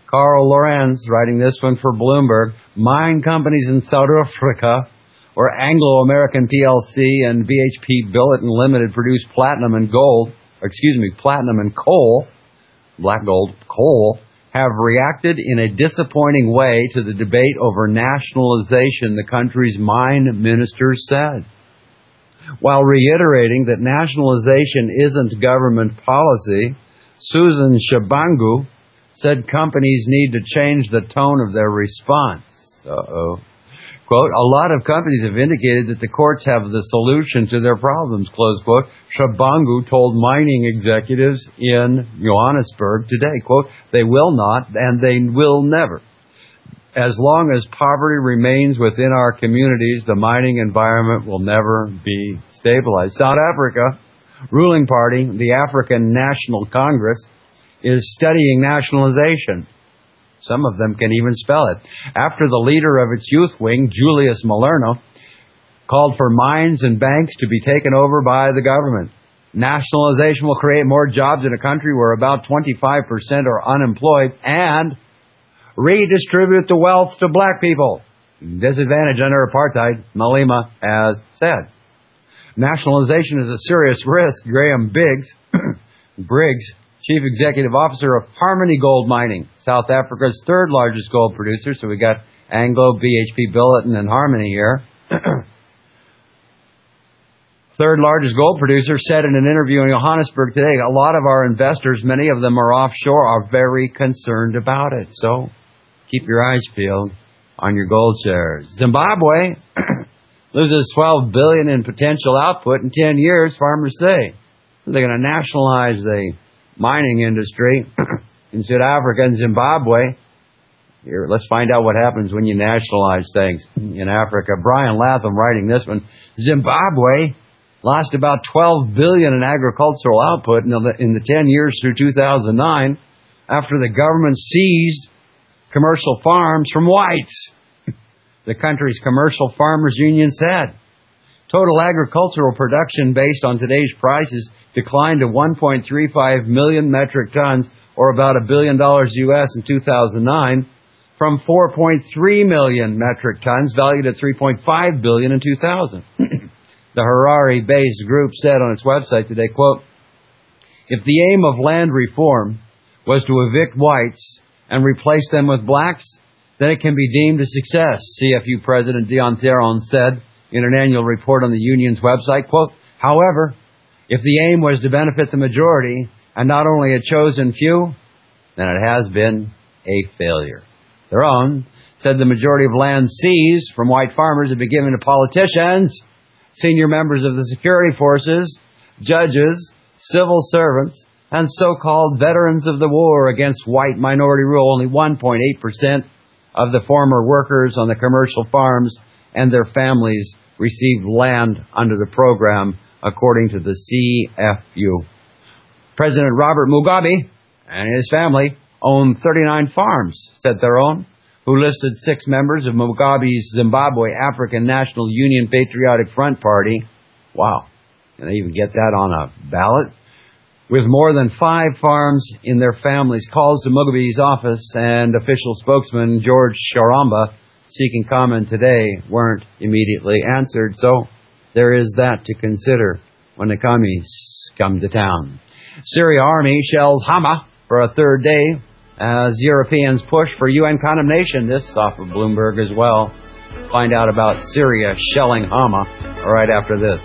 Carl Lorenz, writing this one for Bloomberg. Mine companies in South Africa, where Anglo-American P L C and B H P Billiton Limited produce platinum and gold, excuse me, platinum and coal, black gold, coal, have reacted in a disappointing way to the debate over nationalization, the country's mine minister said. While reiterating that nationalization isn't government policy, Susan Shabangu said companies need to change the tone of their response. Uh-oh. Quote, a lot of companies have indicated that the courts have the solution to their problems, close quote. Shabangu told mining executives in Johannesburg today, quote, they will not and they will never. As long as poverty remains within our communities, the mining environment will never be stabilized. South Africa, ruling party, the African National Congress, is studying nationalization. Some of them can even spell it. After the leader of its youth wing, Julius Malema, called for mines and banks to be taken over by the government. Nationalization will create more jobs in a country where about twenty-five percent are unemployed and redistribute the wealth to black people. Disadvantage under apartheid, Malema has said. Nationalization is a serious risk, Graham Biggs, Briggs, Chief Executive Officer of Harmony Gold Mining, South Africa's third largest gold producer. So we got Anglo, B H P Billiton, and Harmony here. Third largest gold producer, said in an interview in Johannesburg today, a lot of our investors, many of them are offshore, are very concerned about it. So keep your eyes peeled on your gold shares. Zimbabwe loses twelve billion dollars in potential output in ten years, farmers say. They're going to nationalize the mining industry in South Africa and Zimbabwe. Here, let's find out what happens when you nationalize things in Africa. Brian Latham writing this one. Zimbabwe lost about twelve billion dollars in agricultural output in the, in the ten years through two thousand nine after the government seized commercial farms from whites. The country's commercial farmers union said. Total agricultural production based on today's prices declined to one point three five million metric tons, or about a billion dollars U S in two thousand nine, from four point three million metric tons, valued at three point five billion dollars in two thousand. The Harare-based group said on its website today, quote, if the aim of land reform was to evict whites and replace them with blacks, then it can be deemed a success, C F U President Dion Theron said in an annual report on the union's website, quote, however, if the aim was to benefit the majority and not only a chosen few, then it has been a failure. Theron said the majority of land seized from white farmers had been given to politicians, senior members of the security forces, judges, civil servants, and so-called veterans of the war against white minority rule. Only one point eight percent of the former workers on the commercial farms and their families received land under the program, according to the C F U. President Robert Mugabe and his family own thirty-nine farms, said Theron, who listed six members of Mugabe's Zimbabwe African National Union Patriotic Front Party. Wow. Can they even get that on a ballot? With more than five farms in their families, calls to Mugabe's office and official spokesman George Sharamba seeking comment today weren't immediately answered. So there is that to consider when the commies come to town. Syria army shells Hama for a third day as Europeans push for U N condemnation. This off of Bloomberg as well. Find out about Syria shelling Hama right after this.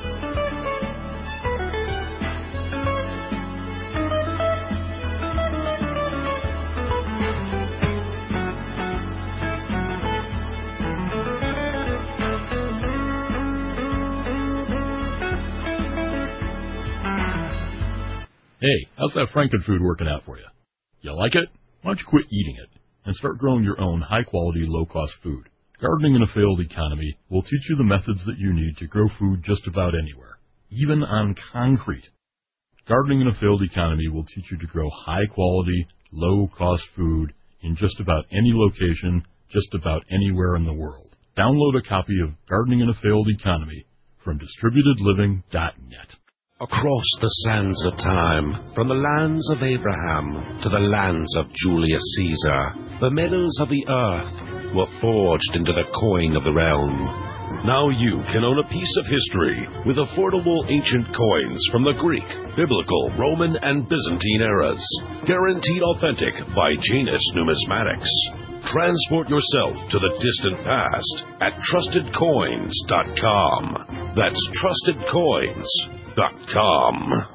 Hey, how's that Frankenfood working out for you? You like it? Why don't you quit eating it and start growing your own high-quality, low-cost food? Gardening in a Failed Economy will teach you the methods that you need to grow food just about anywhere, even on concrete. Gardening in a Failed Economy will teach you to grow high-quality, low-cost food in just about any location, just about anywhere in the world. Download a copy of Gardening in a Failed Economy from distributed living dot net. Across the sands of time, from the lands of Abraham to the lands of Julius Caesar, the metals of the earth were forged into the coin of the realm. Now you can own a piece of history with affordable ancient coins from the Greek, Biblical, Roman, and Byzantine eras. Guaranteed authentic by Janus Numismatics. Transport yourself to the distant past at trusted coins dot com. That's trusted coins dot com.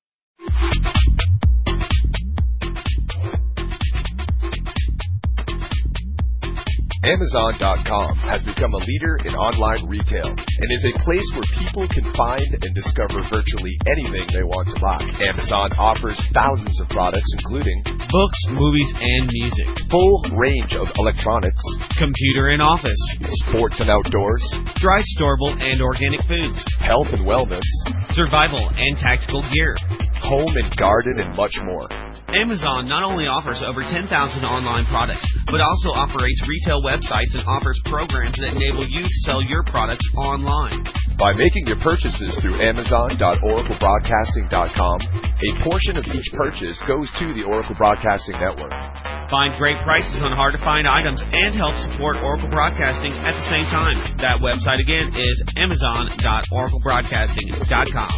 Amazon dot com has become a leader in online retail and is a place where people can find and discover virtually anything they want to buy. Amazon offers thousands of products including books, movies, and music, full range of electronics, computer and office, sports and outdoors, dry, storable, and organic foods, health and wellness, survival and tactical gear, home and garden, and much more. Amazon not only offers over ten thousand online products, but also operates retail websites and offers programs that enable you to sell your products online. By making your purchases through Amazon dot Oracle Broadcasting dot com, a portion of each purchase goes to the Oracle Broadcasting Network. Find great prices on hard-to-find items and help support Oracle Broadcasting at the same time. That website again is Amazon dot Oracle Broadcasting dot com.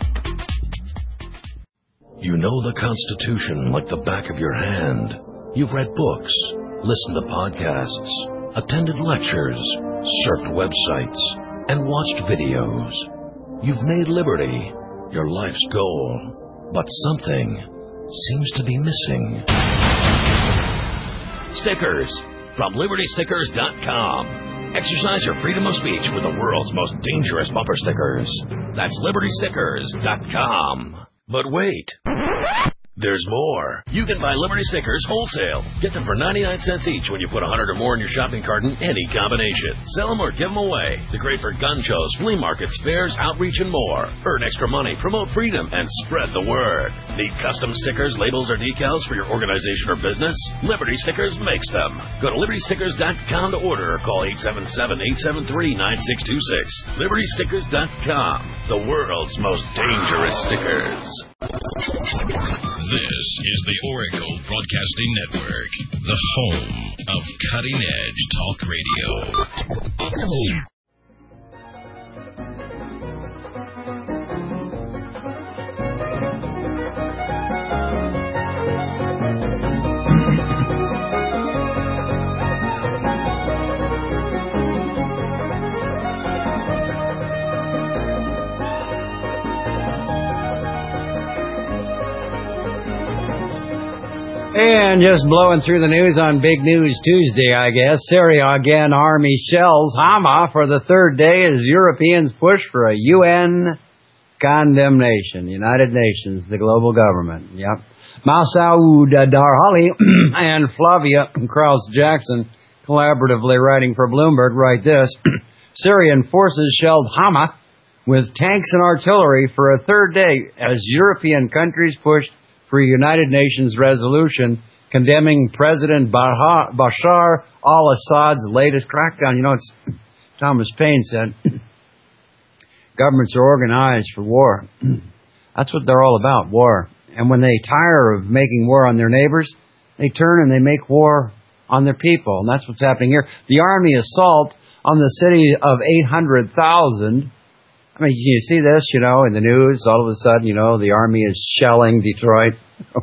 You know the Constitution like the back of your hand. You've read books, listened to podcasts, attended lectures, surfed websites, and watched videos. You've made liberty your life's goal, but something seems to be missing. Stickers from Liberty Stickers dot com. Exercise your freedom of speech with the world's most dangerous bumper stickers. That's Liberty Stickers dot com. But wait, there's more. You can buy Liberty stickers wholesale. Get them for ninety-nine cents each when you put one hundred or more in your shopping cart in any combination. Sell them or give them away. They're great for gun shows, flea markets, fairs, outreach, and more. Earn extra money, promote freedom, and spread the word. Need custom stickers, labels, or decals for your organization or business? Liberty Stickers makes them. Go to Liberty Stickers dot com to order or call eight seven seven, eight seven three, nine six two six. Liberty Stickers dot com, the world's most dangerous stickers. This is the Oracle Broadcasting Network, the home of cutting-edge talk radio. And just blowing through the news on Big News Tuesday, I guess. Syria again, army shells Hama for the third day as Europeans push for a U N condemnation. United Nations, the global government. Yep. Masoud Darhali and Flavia Krauss-Jackson, collaboratively writing for Bloomberg, write this. Syrian forces shelled Hama with tanks and artillery for a third day as European countries pushed for a United Nations resolution condemning President Bashar al-Assad's latest crackdown. You know, it's Thomas Paine said, governments are organized for war. That's what they're all about, war. And when they tire of making war on their neighbors, they turn and they make war on their people. And that's what's happening here. The army assault on the city of eight hundred thousand. I mean, you see this, you know, in the news, all of a sudden, you know, the army is shelling Detroit.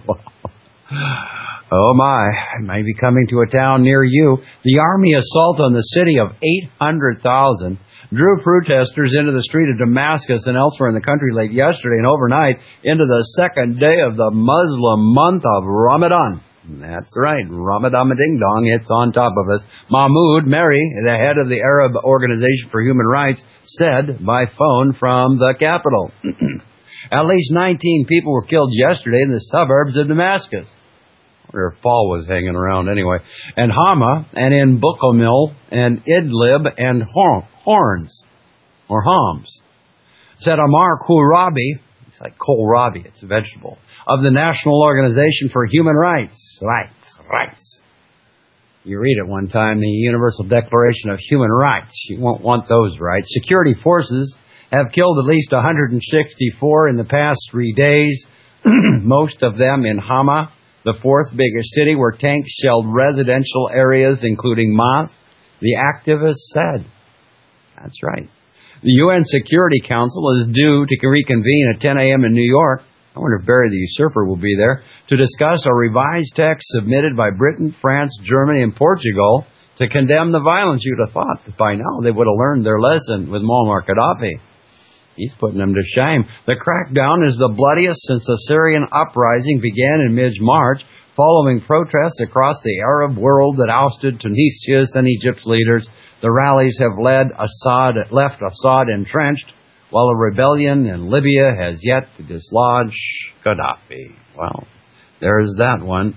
Oh, my. It may be coming to a town near you. The army assault on the city of eight hundred thousand drew protesters into the street of Damascus and elsewhere in the country late yesterday and overnight into the second day of the Muslim month of Ramadan. That's right, Ramadan Ding Dong, it's on top of us. Mahmoud Mary, the head of the Arab Organization for Human Rights, said by phone from the capital. At least nineteen people were killed yesterday in the suburbs of Damascus. Where fall was hanging around anyway. And Hama, and in Bukomil, and Idlib, and Horns, or Homs. Said Amar Kourabi, it's like kohlrabi, it's a vegetable, of the National Organization for Human Rights. Rights, rights. You read it one time, the Universal Declaration of Human Rights. You won't want those rights. Security forces have killed at least one hundred sixty-four in the past three days, most of them in Hama, the fourth biggest city, where tanks shelled residential areas, including mosques, the activists said. That's right. The U N Security Council is due to reconvene at ten a.m. in New York. I wonder if Barry the Usurper will be there to discuss a revised text submitted by Britain, France, Germany, and Portugal to condemn the violence. You'd have thought that by now they would have learned their lesson with Muammar Gaddafi. He's putting them to shame. The crackdown is the bloodiest since the Syrian uprising began in mid-March, following protests across the Arab world that ousted Tunisia's and Egypt's leaders. The rallies have led Assad, left Assad entrenched, while a rebellion in Libya has yet to dislodge Gaddafi. Well, there's that one.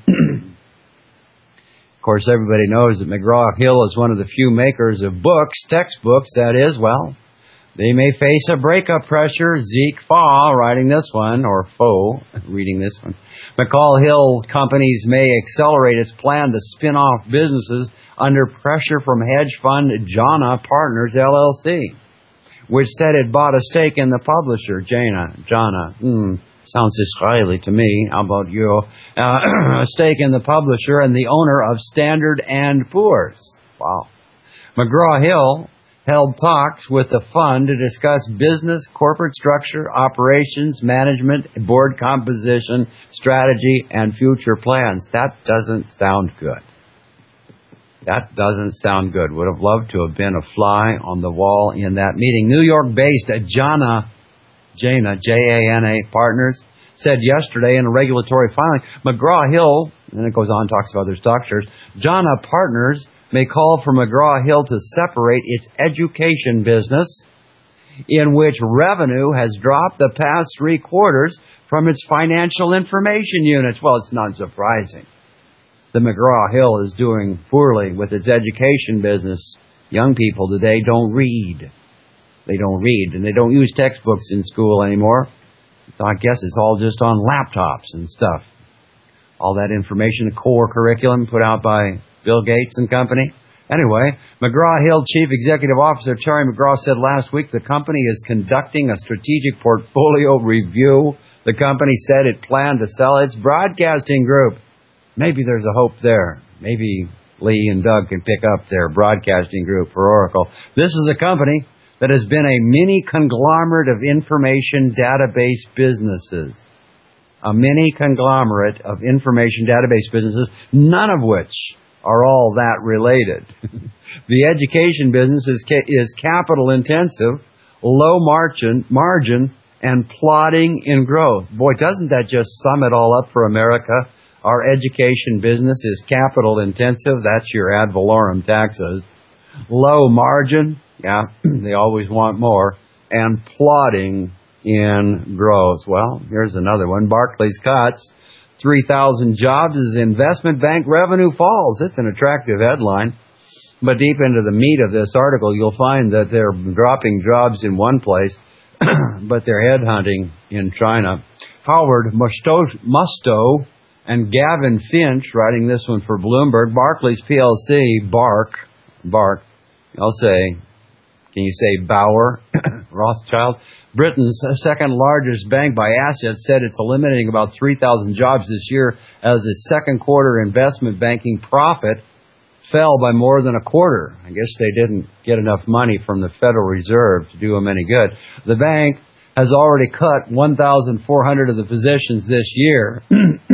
Of course, everybody knows that McGraw-Hill is one of the few makers of books, textbooks, that is. Well, they may face a breakup pressure. Zeke Faw writing this one, or Foe reading this one. McGraw-Hill companies may accelerate its plan to spin off businesses under pressure from hedge fund Jana Partners, L L C, which said it bought a stake in the publisher, Jana. Jana. Hmm. Sounds Israeli to me. How about you? Uh, a stake in the publisher and the owner of Standard and Poor's. Wow. McGraw-Hill held talks with the fund to discuss business, corporate structure, operations, management, board composition, strategy, and future plans. That doesn't sound good. That doesn't sound good. Would have loved to have been a fly on the wall in that meeting. New York-based Jana, Jana, J A N A Partners, said yesterday in a regulatory filing, McGraw-Hill, and it goes on, talks about their structures, Jana Partners may call for McGraw-Hill to separate its education business, in which revenue has dropped the past three quarters, from its financial information units. Well, it's not surprising. The McGraw-Hill is doing poorly with its education business. Young people today don't read. They don't read, and they don't use textbooks in school anymore. So I guess it's all just on laptops and stuff. All that information, a core curriculum put out by Bill Gates and company. Anyway, McGraw-Hill Chief Executive Officer Terry McGraw said last week the company is conducting a strategic portfolio review. The company said it planned to sell its broadcasting group. Maybe there's a hope there. Maybe Lee and Doug can pick up their broadcasting group for Oracle. This is a company that has been a mini conglomerate of information database businesses. A mini conglomerate of information database businesses, none of which are all that related. The education business is, ca- is capital intensive, low margin, margin, and plodding in growth. Boy, doesn't that just sum it all up for America? Our education business is capital intensive. That's your ad valorem taxes. Low margin, yeah, they always want more. And plodding in growth. Well, here's another one. Barclays cuts three thousand jobs as investment bank revenue falls. It's an attractive headline. But deep into the meat of this article, you'll find that they're dropping jobs in one place, but they're headhunting in China. Howard Musto, Musto and Gavin Finch, writing this one for Bloomberg, Barclays P L C, Bark, Bark, I'll say, can you say Bauer, Rothschild? Britain's second largest bank by assets said it's eliminating about three thousand jobs this year as its second quarter investment banking profit fell by more than a quarter. I guess they didn't get enough money from the Federal Reserve to do them any good. The bank has already cut one thousand four hundred of the positions this year.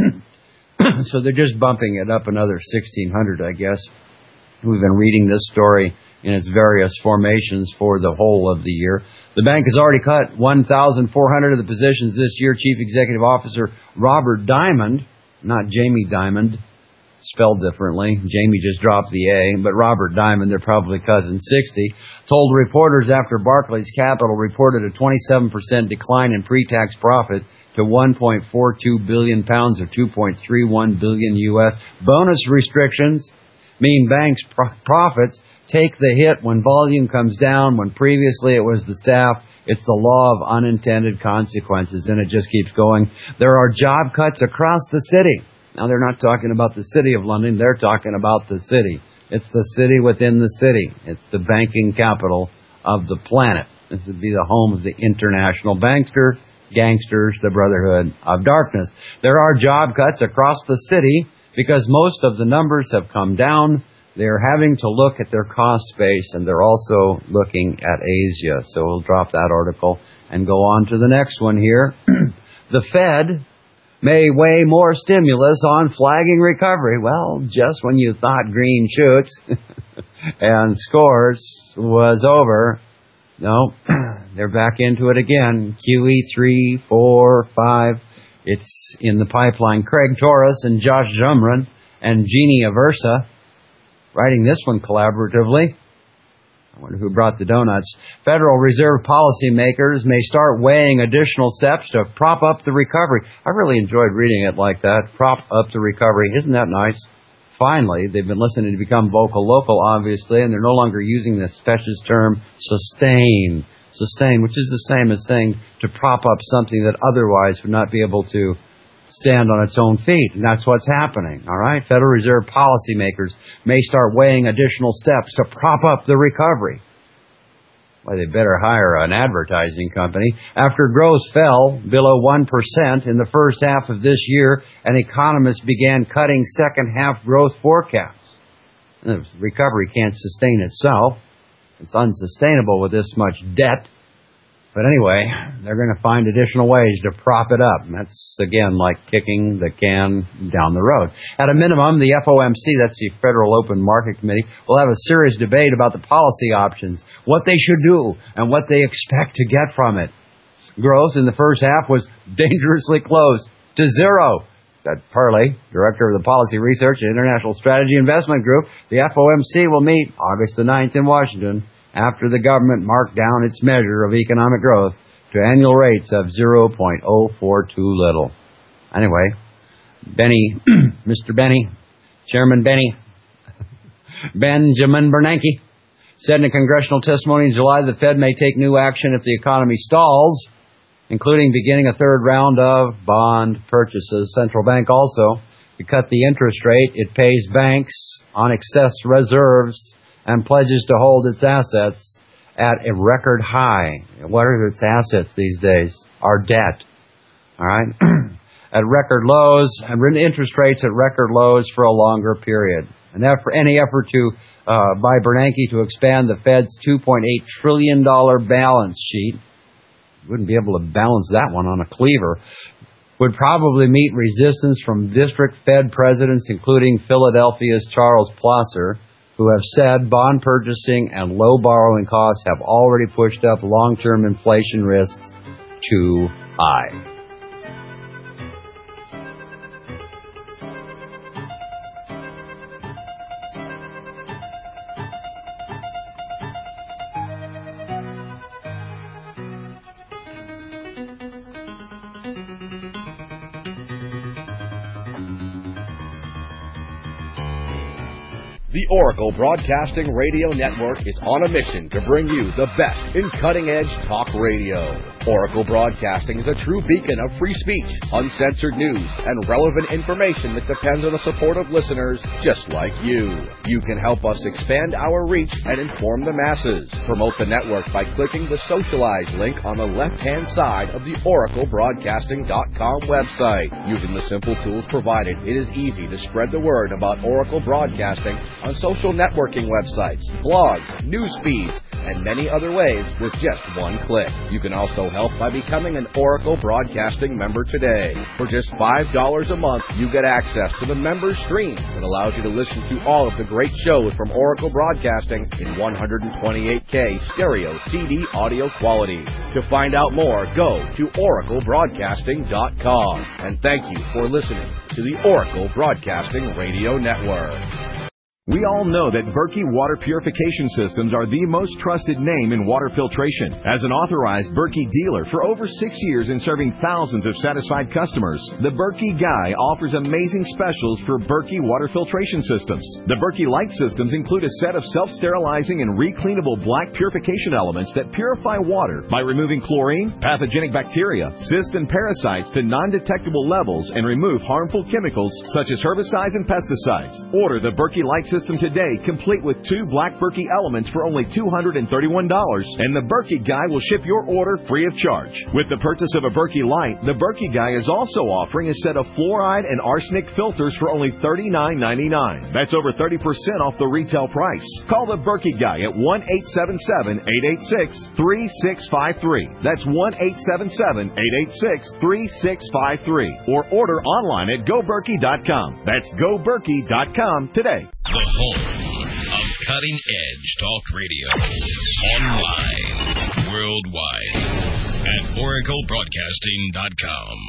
So they're just bumping it up another sixteen hundred, I guess. We've been reading this story in its various formations for the whole of the year. The bank has already cut one thousand four hundred of the positions this year. Chief Executive Officer Robert Diamond, not Jamie Diamond, spelled differently. Jamie just dropped the A, but Robert Diamond, they're probably cousin sixty, told reporters after Barclays Capital reported a twenty-seven percent decline in pre-tax profit to one point four two billion pounds or two point three one billion U S. Bonus restrictions mean banks' pro- profits take the hit when volume comes down, when previously it was the staff. It's the law of unintended consequences, and it just keeps going. There are job cuts across the city. Now, they're not talking about the city of London. They're talking about the city. It's the city within the city. It's the banking capital of the planet. This would be the home of the international bankster, gangsters, the Brotherhood of Darkness. There are job cuts across the city because most of the numbers have come down. They're having to look at their cost base, and they're also looking at Asia. So we'll drop that article and go on to the next one here. The Fed may weigh more stimulus on flagging recovery. Well, just when you thought green shoots and scores was over, no, they're back into it again. Q E three, four, five. It's in the pipeline. Craig Torres and Josh Jumran and Jeannie Aversa writing this one collaboratively. I wonder who brought the donuts. Federal Reserve policymakers may start weighing additional steps to prop up the recovery. I really enjoyed reading it like that. Prop up the recovery. Isn't that nice? Finally, they've been listening to become vocal local, obviously, and they're no longer using this specious term, sustain. Sustain, which is the same as saying to prop up something that otherwise would not be able to stand on its own feet. And that's what's happening, all right? Federal Reserve policymakers may start weighing additional steps to prop up the recovery. Well, they better hire an advertising company. After growth fell below one percent in the first half of this year, and economists began cutting second-half growth forecasts. The recovery can't sustain itself. It's unsustainable with this much debt. But anyway, they're going to find additional ways to prop it up. And that's, again, like kicking the can down the road. At a minimum, the F O M C, that's the Federal Open Market Committee, will have a serious debate about the policy options, what they should do, and what they expect to get from it. Growth in the first half was dangerously close to zero, said Perley, director of the Policy Research and International Strategy Investment Group. The F O M C will meet August the ninth in Washington, after the government marked down its measure of economic growth to annual rates of zero point zero four two little. Anyway, Benny, Mister Benny, Chairman Benny, Benjamin Bernanke, said in a congressional testimony in July the Fed may take new action if the economy stalls, including beginning a third round of bond purchases. Central Bank also, to cut the interest rate it pays banks on excess reserves and pledges to hold its assets at a record high. What are its assets these days? Our debt. All right? At record lows, and interest rates at record lows for a longer period. And for any effort to uh, by Bernanke to expand the Fed's two point eight trillion dollars balance sheet, wouldn't be able to balance that one on a cleaver, would probably meet resistance from district Fed presidents, including Philadelphia's Charles Plosser, who have said bond purchasing and low borrowing costs have already pushed up long-term inflation risks too high. The Oracle Broadcasting Radio Network is on a mission to bring you the best in cutting-edge talk radio. Oracle Broadcasting is a true beacon of free speech, uncensored news, and relevant information that depends on the support of listeners just like you. You can help us expand our reach and inform the masses. Promote the network by clicking the Socialize link on the left-hand side of the oracle broadcasting dot com website. Using the simple tools provided, it is easy to spread the word about Oracle Broadcasting on social networking websites, blogs, news feeds, and many other ways with just one click. You can also help by becoming an Oracle Broadcasting member today. For just five dollars a month, you get access to the member stream that allows you to listen to all of the great shows from Oracle Broadcasting in one twenty-eight K stereo C D audio quality. To find out more, go to oracle broadcasting dot com. And thank you for listening to the Oracle Broadcasting Radio Network. We all know that Berkey Water Purification Systems are the most trusted name in water filtration. As an authorized Berkey dealer for over six years and serving thousands of satisfied customers, the Berkey Guy offers amazing specials for Berkey water filtration systems. The Berkey Light systems include a set of self-sterilizing and recleanable black purification elements that purify water by removing chlorine, pathogenic bacteria, cysts, and parasites to non-detectable levels and remove harmful chemicals such as herbicides and pesticides. Order the Berkey Light system system today, complete with two Black Berkey elements for only two hundred thirty-one dollars, and the Berkey Guy will ship your order free of charge. With the purchase of a Berkey Light, the Berkey Guy is also offering a set of fluoride and arsenic filters for only thirty-nine ninety-nine. That's over thirty percent off the retail price. Call the Berkey Guy at one eight seven seven, eight eight six, three six five three. That's one eight seven seven, eight eight six, three six five three. Or order online at go berkey dot com. That's go berkey dot com today. The home of cutting edge talk radio. Online, worldwide, at oracle broadcasting dot com.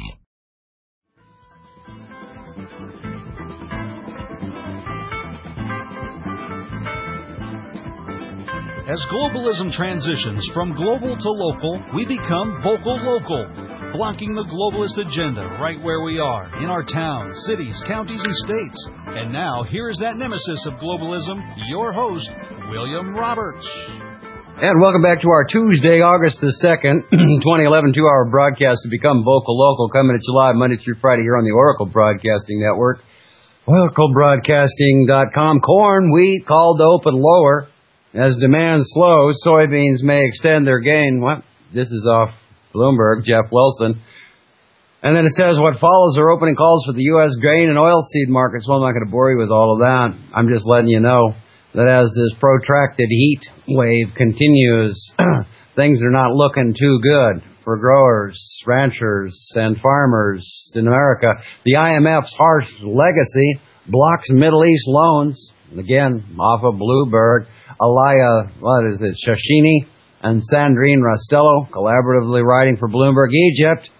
As globalism transitions from global to local, we become vocal local, blocking the globalist agenda right where we are, in our towns, cities, counties, and states. And now, here is that nemesis of globalism, your host, William Roberts. And welcome back to our Tuesday, August the second, twenty eleven two-hour broadcast to become vocal local, coming at you live Monday through Friday here on the Oracle Broadcasting Network. oracle broadcasting dot com. Corn, wheat called to open lower. As demand slows, soybeans may extend their gain. What? This is off Bloomberg, Jeff Wilson. And then it says what follows are opening calls for the U S grain and oilseed markets. Well, I'm not going to bore you with all of that. I'm just letting you know that as this protracted heat wave continues, things are not looking too good for growers, ranchers, and farmers in America. The I M F's harsh legacy blocks Middle East loans. Again, off of Bloomberg, Alaya, what is it, Shashini and Sandrine Rastello, collaboratively writing for Bloomberg. Egypt,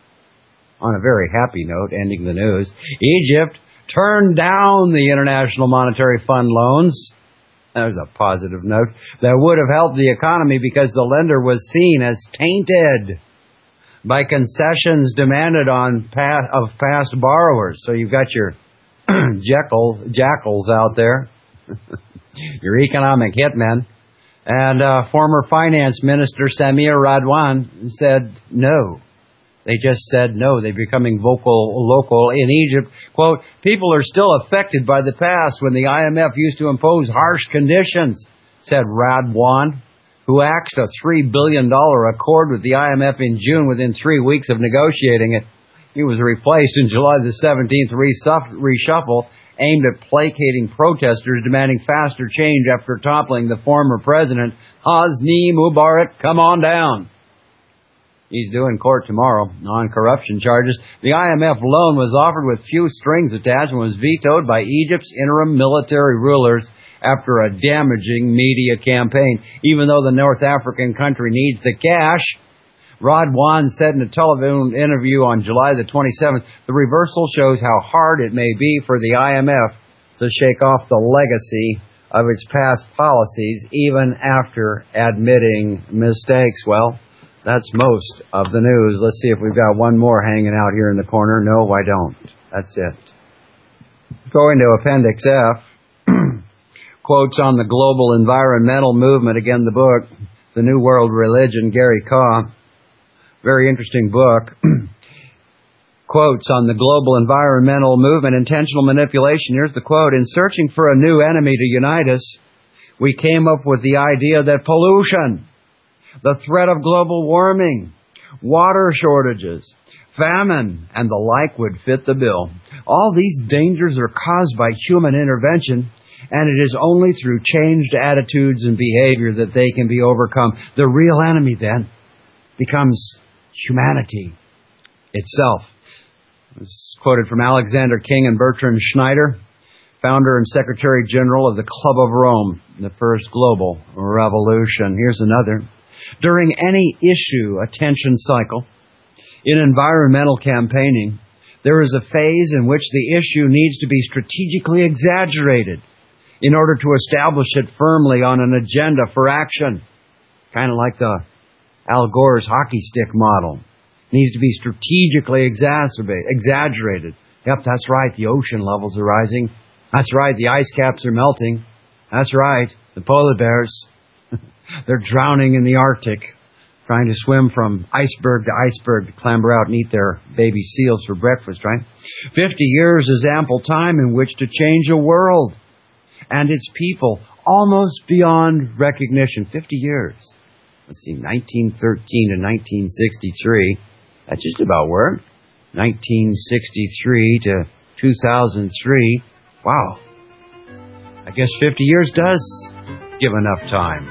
on a very happy note, ending the news, Egypt turned down the International Monetary Fund loans. There's a positive note. That would have helped the economy because the lender was seen as tainted by concessions demanded on past, of past borrowers. So you've got your Jekyll, jackals out there, your economic hitmen. And uh, former Finance Minister Samir Radwan said no. They just said no. They're becoming vocal local in Egypt. Quote, people are still affected by the past when the I M F used to impose harsh conditions, said Radwan, who axed a three billion dollars accord with the I M F in June within three weeks of negotiating it. He was replaced in July the seventeenth reshuffle aimed at placating protesters demanding faster change after toppling the former president, Hosni Mubarak. Come on down. He's due in court tomorrow on corruption charges. The I M F loan was offered with few strings attached and was vetoed by Egypt's interim military rulers after a damaging media campaign. Even though the North African country needs the cash, Radwan said in a television interview on July the twenty-seventh, the reversal shows how hard it may be for the I M F to shake off the legacy of its past policies, even after admitting mistakes. Well, that's most of the news. Let's see if we've got one more hanging out here in the corner. No, I don't. That's it. Going to Appendix F, quotes on the global environmental movement. Again, the book, The New World Religion, Gary Kaw. Very interesting book. Quotes on the global environmental movement, intentional manipulation. Here's the quote. In searching for a new enemy to unite us, we came up with the idea that pollution, the threat of global warming, water shortages, famine, and the like would fit the bill. All these dangers are caused by human intervention, and it is only through changed attitudes and behavior that they can be overcome. The real enemy, then, becomes humanity itself. It was quoted from Alexander King and Bertrand Schneider, founder and Secretary General of the Club of Rome, the first global revolution. Here's another. During any issue attention cycle in environmental campaigning, there is a phase in which the issue needs to be strategically exaggerated in order to establish it firmly on an agenda for action. Kind of like the Al Gore's hockey stick model. It needs to be strategically exaggerated. Yep, that's right, the ocean levels are rising. That's right, the ice caps are melting. That's right, the polar bears, they're drowning in the Arctic, trying to swim from iceberg to iceberg to clamber out and eat their baby seals for breakfast, right? Fifty years is ample time in which to change a world. and its people almost beyond recognition. fifty years. Let's see, nineteen thirteen to nineteen sixty-three. That just about worked. nineteen sixty-three to two thousand three. Wow. I guess fifty years does give enough time.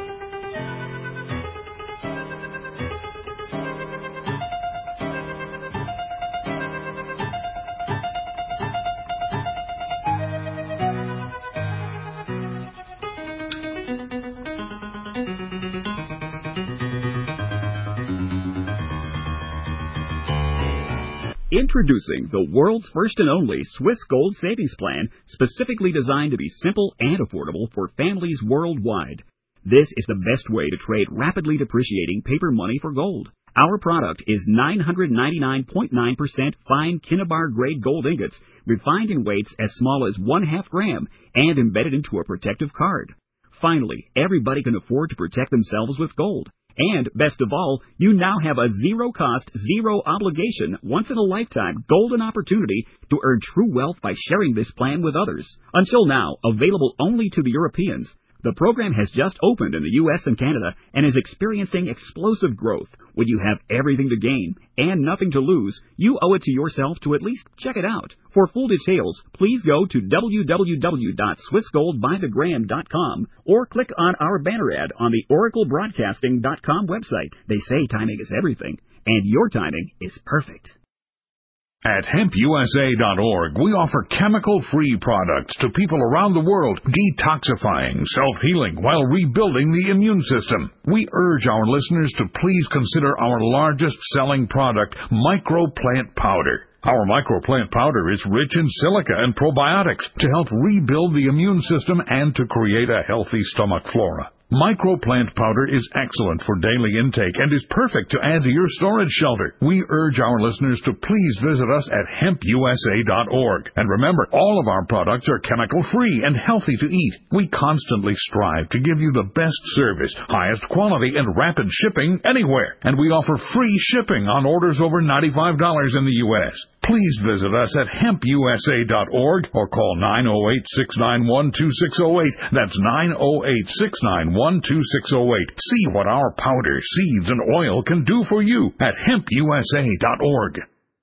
Introducing the world's first and only Swiss Gold Savings Plan, specifically designed to be simple and affordable for families worldwide. This is the best way to trade rapidly depreciating paper money for gold. Our product is nine hundred ninety-nine point nine percent fine Kinnabar grade gold ingots, refined in weights as small as one half gram and embedded into a protective card. Finally, everybody can afford to protect themselves with gold. And, best of all, you now have a zero-cost, zero-obligation, once-in-a-lifetime golden opportunity to earn true wealth by sharing this plan with others. Until now, available only to the Europeans, the program has just opened in the U S and Canada and is experiencing explosive growth. When you have everything to gain and nothing to lose, you owe it to yourself to at least check it out. For full details, please go to w w w dot swiss gold by the gram dot com or click on our banner ad on the oracle broadcasting dot com website. They say timing is everything, and your timing is perfect. At hemp U S A dot org, we offer chemical-free products to people around the world, detoxifying, self-healing, while rebuilding the immune system. We urge our listeners to please consider our largest-selling product, Microplant Powder. Our Microplant Powder is rich in silica and probiotics to help rebuild the immune system and to create a healthy stomach flora. Microplant Powder is excellent for daily intake and is perfect to add to your storage shelter. We urge our listeners to please visit us at hemp U S A dot org. And remember, all of our products are chemical-free and healthy to eat. We constantly strive to give you the best service, highest quality, and rapid shipping anywhere. And we offer free shipping on orders over ninety-five dollars in the U S Please visit us at hemp U S A dot org or call nine oh eight, six nine one, two six oh eight. That's nine oh eight, six nine one, two six oh eight. See what our powder, seeds, and oil can do for you at hemp U S A dot org.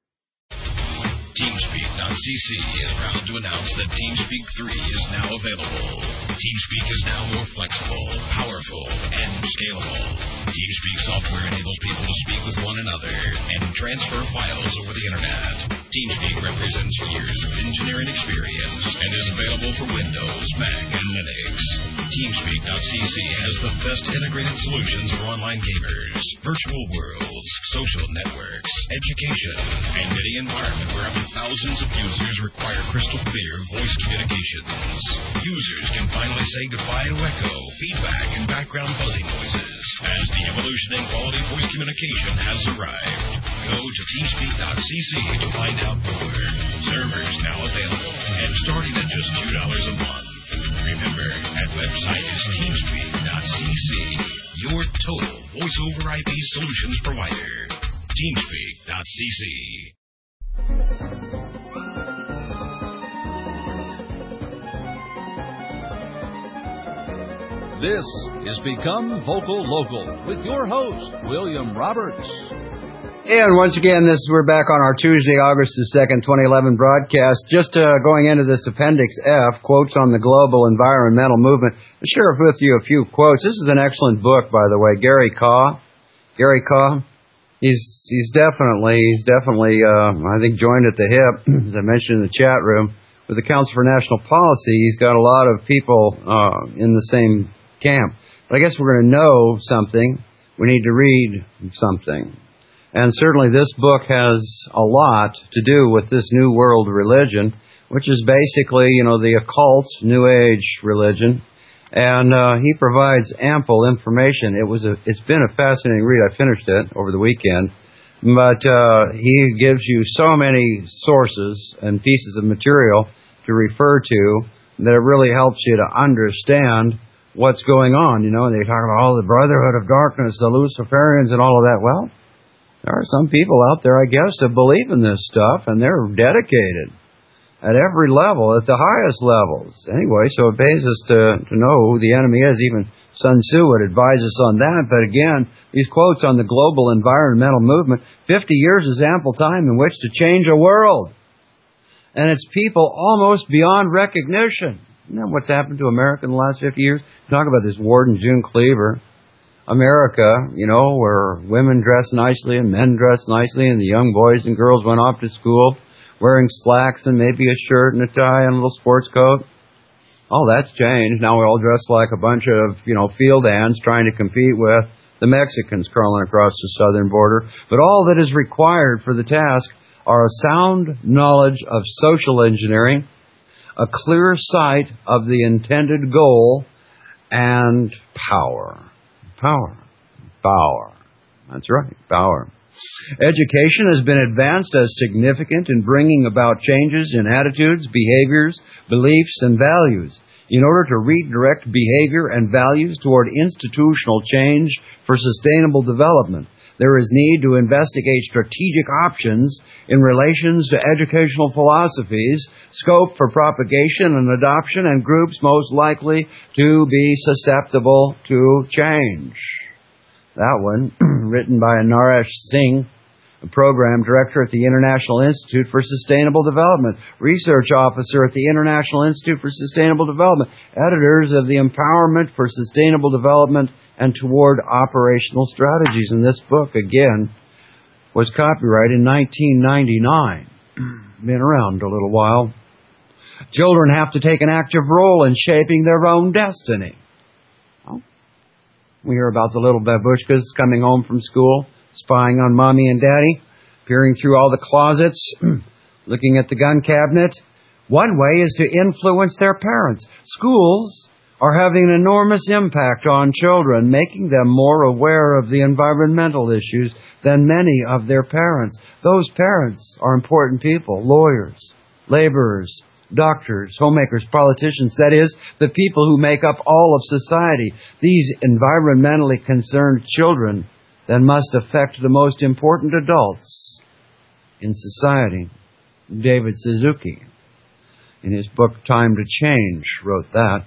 TeamSpeak dot c c is proud to announce that TeamSpeak three is now available. TeamSpeak is now more flexible, powerful, and scalable. TeamSpeak software enables people to speak with one another and transfer files over the internet. TeamSpeak represents years of engineering experience and is available for Windows, Mac, and Linux. TeamSpeak dot c c has the best integrated solutions for online gamers, virtual worlds, social networks, education, and any environment where up to thousands of users require crystal clear voice communications. Users can finally say goodbye to echo, feedback, and background buzzing noises as the evolution in quality voice communication has arrived. Go to TeamSpeak dot c c to find out more. Servers now available and starting at just two dollars a month. Remember, that website is TeamSpeak dot c c, your total voice-over I P solutions provider. TeamSpeak dot c c. This is Become Vocal Local with your host, William Roberts. And once again, this we're back on our Tuesday, August the second, twenty eleven broadcast. Just uh, going into this Appendix F, quotes on the global environmental movement. I'll share with you a few quotes. This is an excellent book, by the way. Gary Kaw. Gary Kaw. He's he's definitely he's definitely uh, I think joined at the hip, as I mentioned in the chat room, with the Council for National Policy. He's got a lot of people uh, in the same camp. But I guess we're going to know something. We need to read something. And certainly this book has a lot to do with this New World religion, which is basically, you know, the occult, New Age religion. And uh, he provides ample information. It was a, it's been a fascinating read. I finished it over the weekend. But uh, he gives you so many sources and pieces of material to refer to that it really helps you to understand what's going on. You know, they talk about all the Brotherhood of Darkness, the Luciferians, and all of that. Well, there are some people out there, I guess, that believe in this stuff, and they're dedicated. at every level, at the highest levels. Anyway, so it pays us to, to know who the enemy is. Even Sun Tzu would advise us on that. But again, these quotes on the global environmental movement, fifty years is ample time in which to change a world. And it's people almost beyond recognition. Isn't that what's happened to America in the last fifty years? Talk about this Warden June Cleaver. America, you know, where women dress nicely and men dress nicely and the young boys and girls went off to school wearing slacks and maybe a shirt and a tie and a little sports coat. Oh, that's changed. Now we're all dressed like a bunch of, you know, field hands trying to compete with the Mexicans crawling across the southern border. But all that is required for the task are a sound knowledge of social engineering, a clear sight of the intended goal, and power. Power. Power. That's right, power. Education has been advanced as significant in bringing about changes in attitudes, behaviors, beliefs, and values in order to redirect behavior and values toward institutional change for sustainable development. There is need to investigate strategic options in relations to educational philosophies, scope for propagation and adoption, and groups most likely to be susceptible to change. That one, written by Naresh Singh, a program director at the International Institute for Sustainable Development, research officer at the International Institute for Sustainable Development, editors of the Empowerment for Sustainable Development and Toward Operational Strategies. And this book, again, was copyrighted in nineteen ninety-nine. Been around a little while. Children have to take an active role in shaping their own destiny. Oh. We hear about the little babushkas coming home from school, spying on mommy and daddy, peering through all the closets, looking at the gun cabinet. One way is to influence their parents. Schools are having an enormous impact on children, making them more aware of the environmental issues than many of their parents. Those parents are important people, lawyers, laborers, doctors, homemakers, politicians, that is, the people who make up all of society. These environmentally concerned children then must affect the most important adults in society. David Suzuki, in his book Time to Change, wrote that.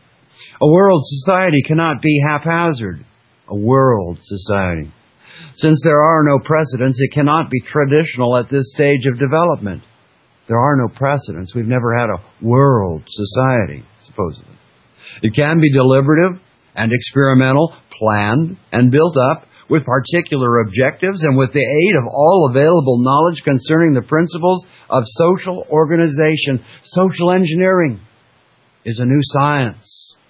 A world society cannot be haphazard. A world society. Since there are no precedents, it cannot be traditional at this stage of development. There are no precedents. We've never had a world society, supposedly. It can be deliberative and experimental, planned and built up with particular objectives and with the aid of all available knowledge concerning the principles of social organization. Social engineering is a new science.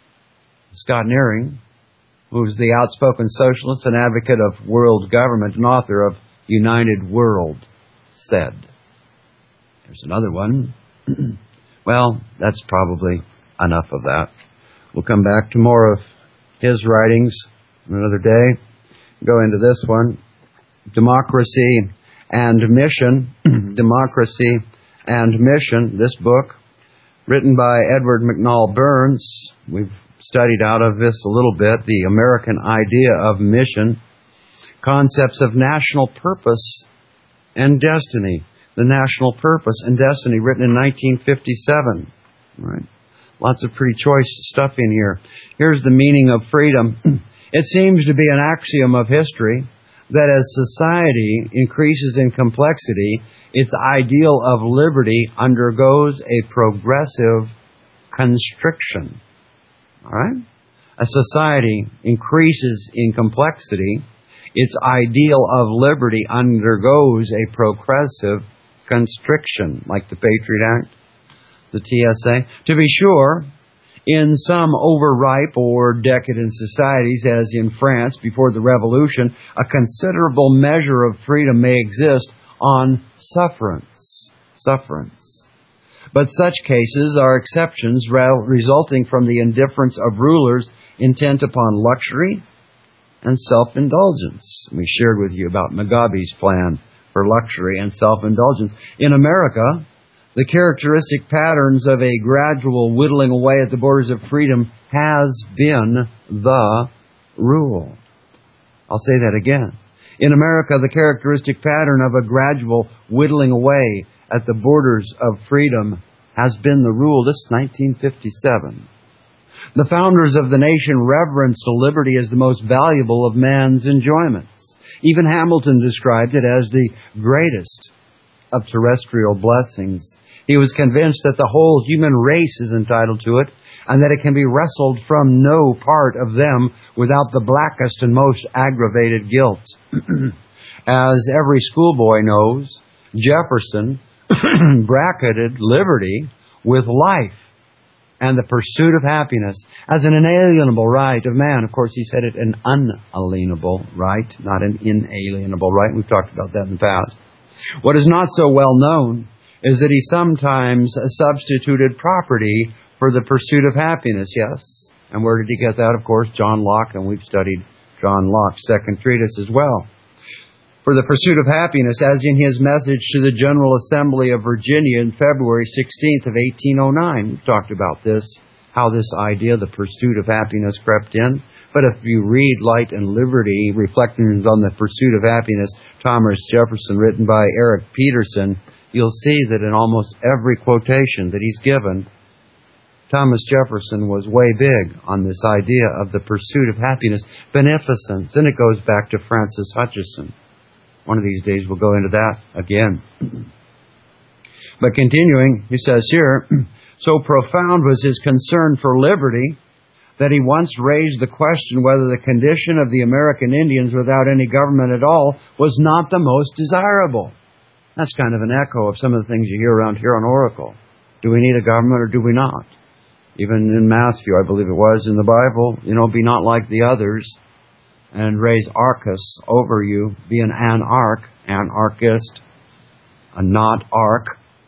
Scott Nearing, who's the outspoken socialist and advocate of world government and author of United World, said. There's another one. Well, that's probably enough of that. We'll come back to more of his writings another day. Go into this one. Democracy and Mission. Democracy and Mission, this book, written by Edward McNall Burns. We've studied out of this a little bit, the American idea of mission, concepts of national purpose and destiny. The national purpose and destiny, written in nineteen fifty-seven. All right. Lots of pretty choice stuff in here. Here's the meaning of freedom. It seems to be an axiom of history that as society increases in complexity, its ideal of liberty undergoes a progressive constriction. All right? A society increases in complexity, its ideal of liberty undergoes a progressive constriction, like the Patriot Act, the T S A. To be sure, in some overripe or decadent societies, as in France before the Revolution, a considerable measure of freedom may exist on sufferance. Sufferance. But such cases are exceptions resulting from the indifference of rulers intent upon luxury and self-indulgence. We shared with you about Mugabe's plan for luxury and self-indulgence. In America, the characteristic patterns of a gradual whittling away at the borders of freedom has been the rule. I'll say that again. In America, the characteristic pattern of a gradual whittling away at the borders of freedom has been the rule. This is nineteen fifty-seven. The founders of the nation reverenced liberty as the most valuable of man's enjoyments. Even Hamilton described it as the greatest of terrestrial blessings. He was convinced that the whole human race is entitled to it, and that it can be wrestled from no part of them without the blackest and most aggravated guilt. As every schoolboy knows, Jefferson bracketed liberty with life and the pursuit of happiness as an inalienable right of man. Of course, he said it an unalienable right, not an inalienable right. We've talked about that in the past. What is not so well known is that he sometimes substituted property for the pursuit of happiness, yes. And where did he get that? Of course, John Locke, and we've studied John Locke's second treatise as well. For the pursuit of happiness, as in his message to the General Assembly of Virginia in February sixteenth of eighteen oh nine. We've talked about this, how this idea, the pursuit of happiness, crept in. But if you read Light and Liberty, Reflections on the Pursuit of Happiness, Thomas Jefferson, written by Eric Peterson, you'll see that in almost every quotation that he's given, Thomas Jefferson was way big on this idea of the pursuit of happiness, beneficence, and it goes back to Francis Hutcheson. One of these days we'll go into that again. But continuing, he says here, so profound was his concern for liberty that he once raised the question whether the condition of the American Indians without any government at all was not the most desirable. That's kind of an echo of some of the things you hear around here on Oracle. Do we need a government or do we not? Even in Matthew, I believe it was, in the Bible, you know, be not like the others, and raise Archus over you, be an anarch, anarchist, a not arch,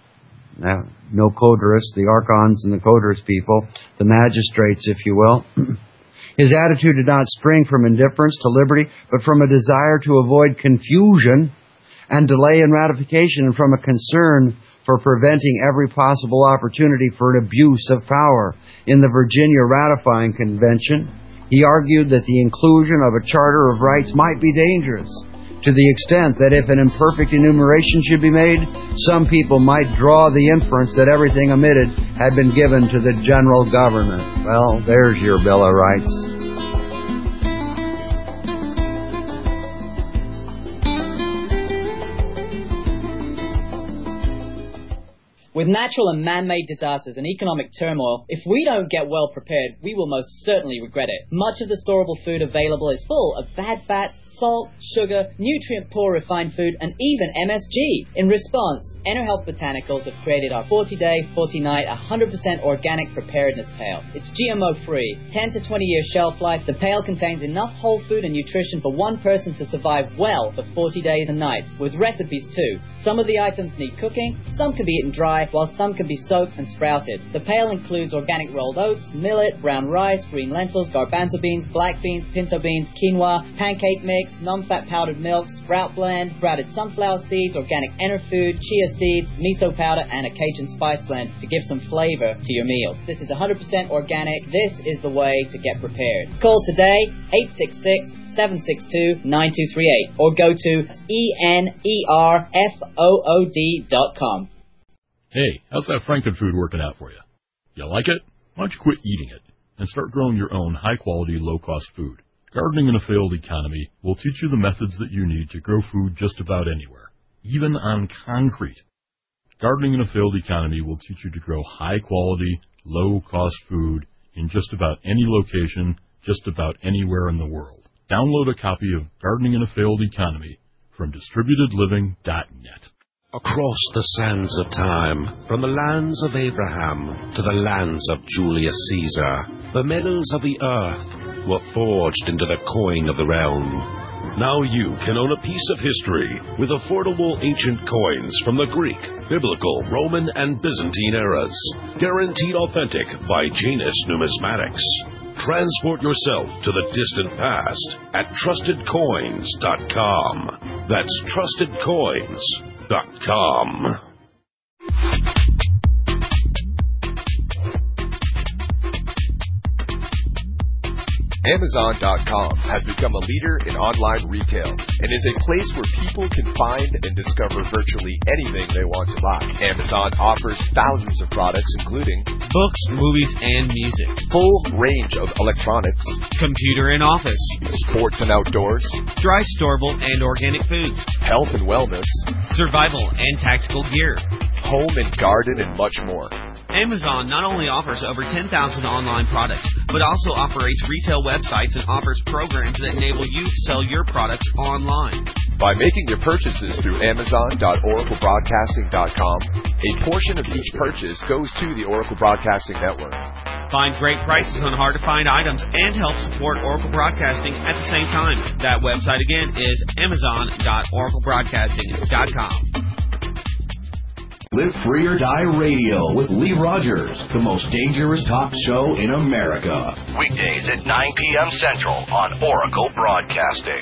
no Codurus, the archons and the Codurus people, the magistrates, if you will. His attitude did not spring from indifference to liberty, but from a desire to avoid confusion and delay in ratification, and from a concern for preventing every possible opportunity for an abuse of power. In the Virginia Ratifying Convention, he argued that the inclusion of a Charter of Rights might be dangerous, to the extent that if an imperfect enumeration should be made, some people might draw the inference that everything omitted had been given to the general government. Well, there's your Bill of Rights. With natural and man-made disasters and economic turmoil, if we don't get well prepared, we will most certainly regret it. Much of the storable food available is full of bad fats, salt, sugar, nutrient-poor refined food, and even M S G. In response, EnerHealth Botanicals have created our forty-day, forty-night, one hundred percent organic preparedness pail. It's G M O-free, ten to twenty year shelf life. The pail contains enough whole food and nutrition for one person to survive well for forty days and nights, with recipes too. Some of the items need cooking, some can be eaten dry, while some can be soaked and sprouted. The pail includes organic rolled oats, millet, brown rice, green lentils, garbanzo beans, black beans, pinto beans, quinoa, pancake mix, non-fat powdered milk, sprout blend, sprouted sunflower seeds, organic Enerfood, chia seeds, miso powder, and a Cajun spice blend to give some flavor to your meals. This is one hundred percent organic. This is the way to get prepared. Call today, eight six six, seven six two, nine two three eight, or go to E N E R F O O D dot com. Hey, how's that Frankenfood working out for you? You like it? Why don't you quit eating it and start growing your own high-quality, low-cost food? Gardening in a Failed Economy will teach you the methods that you need to grow food just about anywhere, even on concrete. Gardening in a Failed Economy will teach you to grow high-quality, low-cost food in just about any location, just about anywhere in the world. Download a copy of Gardening in a Failed Economy from distributed living dot net. Across the sands of time, from the lands of Abraham to the lands of Julius Caesar, the metals of the earth were forged into the coin of the realm. Now you can own a piece of history with affordable ancient coins from the Greek, Biblical, Roman, and Byzantine eras. Guaranteed authentic by Janus Numismatics. Transport yourself to the distant past at trusted coins dot com. That's trusted coins dot com. Amazon dot com has become a leader in online retail and is a place where people can find and discover virtually anything they want to buy. Amazon offers thousands of products including books, movies, and music, full range of electronics, computer and office, sports and outdoors, dry, storable, and organic foods, health and wellness, survival and tactical gear, home and garden, and much more. Amazon not only offers over ten thousand online products, but also operates retail websites and offers programs that enable you to sell your products online. By making your purchases through Amazon dot Oracle Broadcasting dot com, a portion of each purchase goes to the Oracle Broadcasting Network. Find great prices on hard-to-find items and help support Oracle Broadcasting at the same time. That website again is Amazon dot Oracle Broadcasting dot com. Live Free or Die Radio with Lee Rogers, the most dangerous talk show in America. Weekdays at nine p.m. Central on Oracle Broadcasting.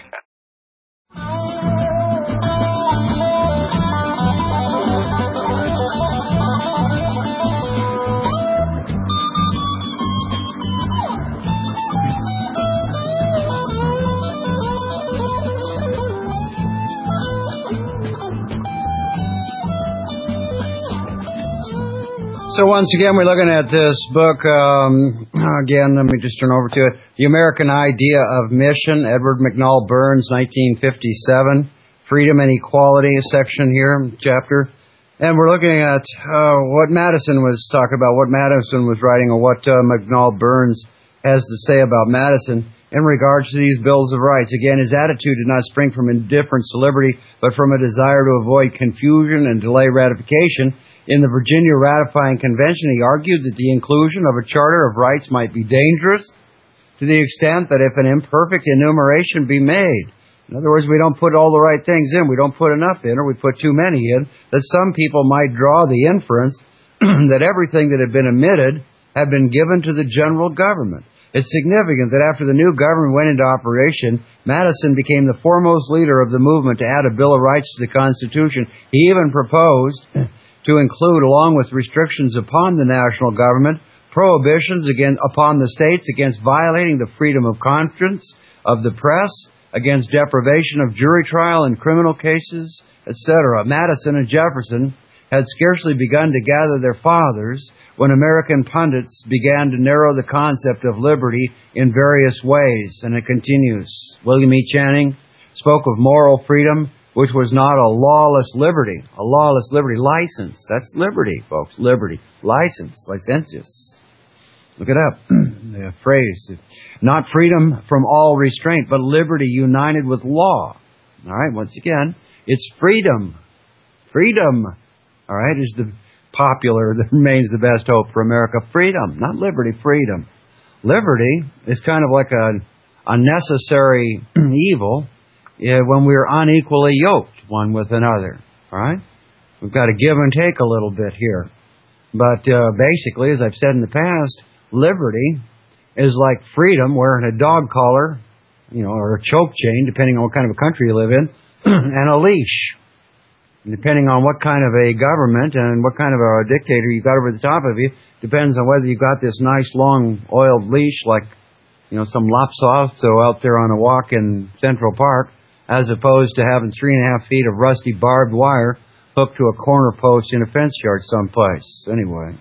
So once again, we're looking at this book. Um, again, let me just turn over to it. The American Idea of Mission, Edward McNall Burns, nineteen fifty-seven. Freedom and Equality section here, chapter. And we're looking at uh, what Madison was talking about, what Madison was writing, or what uh, McNall Burns has to say about Madison in regards to these bills of rights. Again, his attitude did not spring from indifference to liberty, but from a desire to avoid confusion and delay ratification. In the Virginia Ratifying Convention, he argued that the inclusion of a Charter of Rights might be dangerous to the extent that if an imperfect enumeration be made, in other words, we don't put all the right things in, we don't put enough in, or we put too many in, that some people might draw the inference that everything that had been omitted had been given to the general government. It's significant that after the new government went into operation, Madison became the foremost leader of the movement to add a Bill of Rights to the Constitution. He even proposed to include, along with restrictions upon the national government, prohibitions against, upon the states against violating the freedom of conscience of the press, against deprivation of jury trial in criminal cases, et cetera. Madison and Jefferson had scarcely begun to gather their fathers when American pundits began to narrow the concept of liberty in various ways. And it continues. William E. Channing spoke of moral freedom, which was not a lawless liberty. A lawless liberty. License. That's liberty, folks. Liberty. License. Licentious. Look it up. The phrase. Not freedom from all restraint, but liberty united with law. All right, once again, it's freedom. Freedom. All right, is the popular, that remains the best hope for America. Freedom. Not liberty, freedom. Liberty is kind of like a unnecessary evil. Yeah, when we're unequally yoked one with another, all right? We've got to give and take a little bit here. But uh, basically, as I've said in the past, liberty is like freedom wearing a dog collar, you know, or a choke chain, depending on what kind of a country you live in, and a leash. And depending on what kind of a government and what kind of a dictator you got over the top of you, depends on whether you've got this nice, long, oiled leash like, you know, some Lopsoso out there on a walk in Central Park, as opposed to having three and a half feet of rusty barbed wire hooked to a corner post in a fence yard someplace. Anyway,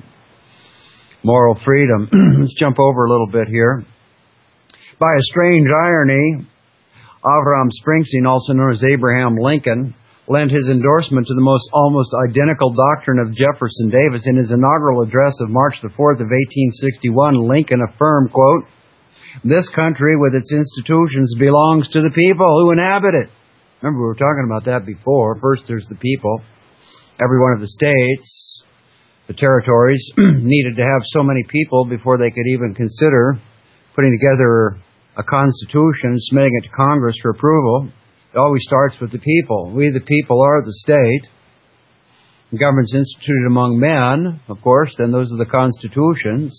moral freedom. Let's jump over a little bit here. By a strange irony, Avram Springsteen, also known as Abraham Lincoln, lent his endorsement to the most almost identical doctrine of Jefferson Davis. In his inaugural address of March the fourth of eighteen sixty-one, Lincoln affirmed, quote, "This country with its institutions belongs to the people who inhabit it." Remember, we were talking about that before. First, there's the people. Every one of the states, the territories, needed to have so many people before they could even consider putting together a constitution, submitting it to Congress for approval. It always starts with the people. We, the people, are the state. The government's instituted among men, of course, then those are the constitutions.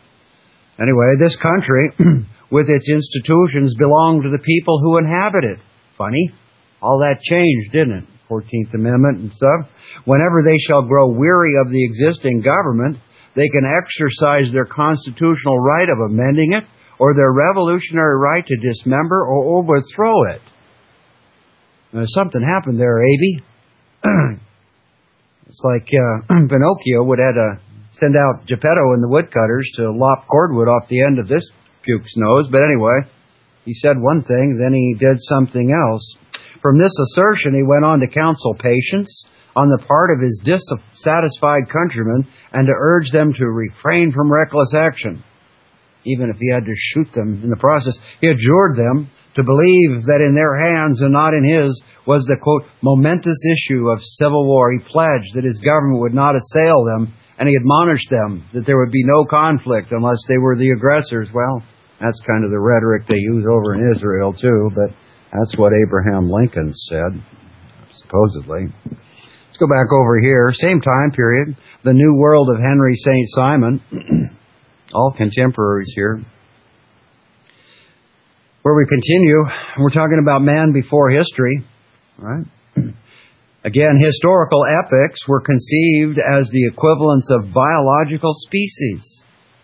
Anyway, this country, with its institutions, belong to the people who inhabit it. Funny. All that changed, didn't it? fourteenth Amendment and stuff. Whenever they shall grow weary of the existing government, they can exercise their constitutional right of amending it or their revolutionary right to dismember or overthrow it. Now, something happened there, Abe. It's like uh, Pinocchio would have to send out Geppetto and the woodcutters to lop cordwood off the end of this puke's nose. But anyway, he said one thing, then he did something else. From this assertion, he went on to counsel patience on the part of his dissatisfied countrymen and to urge them to refrain from reckless action, even if he had to shoot them in the process. He adjured them to believe that in their hands and not in his was the, quote, momentous issue of civil war. He pledged that his government would not assail them, and he admonished them that there would be no conflict unless they were the aggressors. Well, that's kind of the rhetoric they use over in Israel, too, but that's what Abraham Lincoln said, supposedly. Let's go back over here. Same time period. The New World of Henry Saint Simon. All contemporaries here. Where we continue, we're talking about man before history. Right? Again, historical epics were conceived as the equivalents of biological species,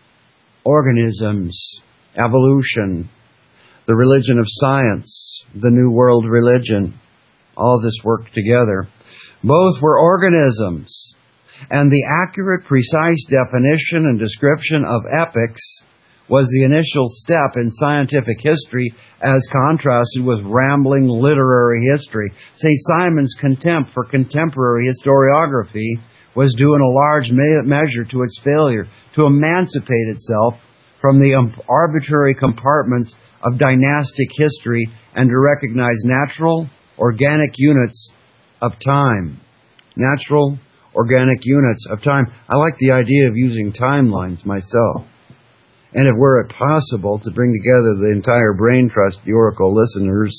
organisms, evolution, the religion of science, the New World religion. All of this worked together. Both were organisms, and the accurate, precise definition and description of epics was the initial step in scientific history as contrasted with rambling literary history. Saint Simon's contempt for contemporary historiography was due in a large measure to its failure to emancipate itself from the arbitrary compartments of dynastic history and to recognize natural, organic units of time. Natural, organic units of time. I like the idea of using timelines myself. And if were it possible to bring together the entire brain trust, the Oracle listeners,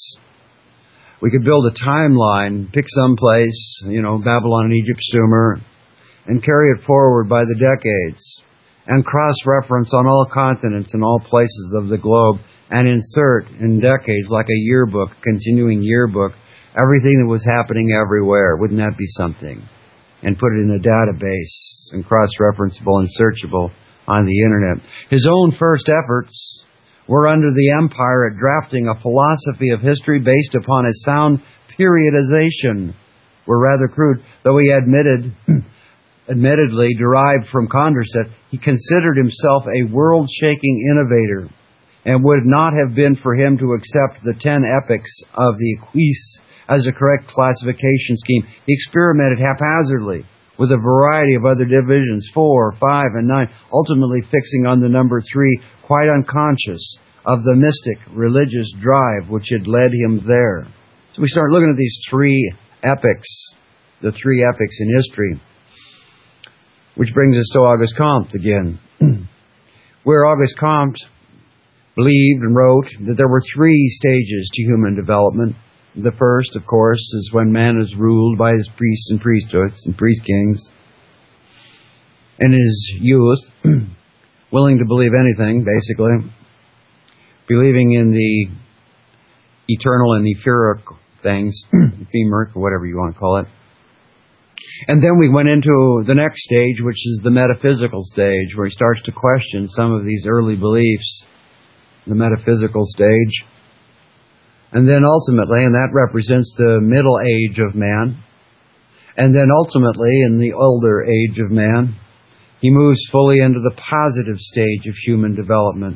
we could build a timeline, pick some place, you know, Babylon and Egypt, Sumer, and carry it forward by the decades, and cross-reference on all continents and all places of the globe, and insert in decades, like a yearbook, continuing yearbook, everything that was happening everywhere. Wouldn't that be something? And put it in a database and cross-referenceable and searchable on the internet. His own first efforts were under the empire at drafting a philosophy of history based upon a sound periodization. Were rather crude, though he admitted, admittedly derived from Condorcet, he considered himself a world-shaking innovator, and would not have been for him to accept the ten epics of the Equus as a correct classification scheme. He experimented haphazardly with a variety of other divisions, four, five, and nine, ultimately fixing on the number three, quite unconscious of the mystic religious drive which had led him there. So we start looking at these three epics, the three epics in history, which brings us to Auguste Comte again, where Auguste Comte believed and wrote that there were three stages to human development. The first, of course, is when man is ruled by his priests and priesthoods and priest kings. In his youth, willing to believe anything, basically, believing in the eternal and etheric things, ephemeric, or whatever you want to call it. And then we went into the next stage, which is the metaphysical stage, where he starts to question some of these early beliefs, the metaphysical stage. And then ultimately, and that represents the middle age of man, and then ultimately, in the older age of man, he moves fully into the positive stage of human development,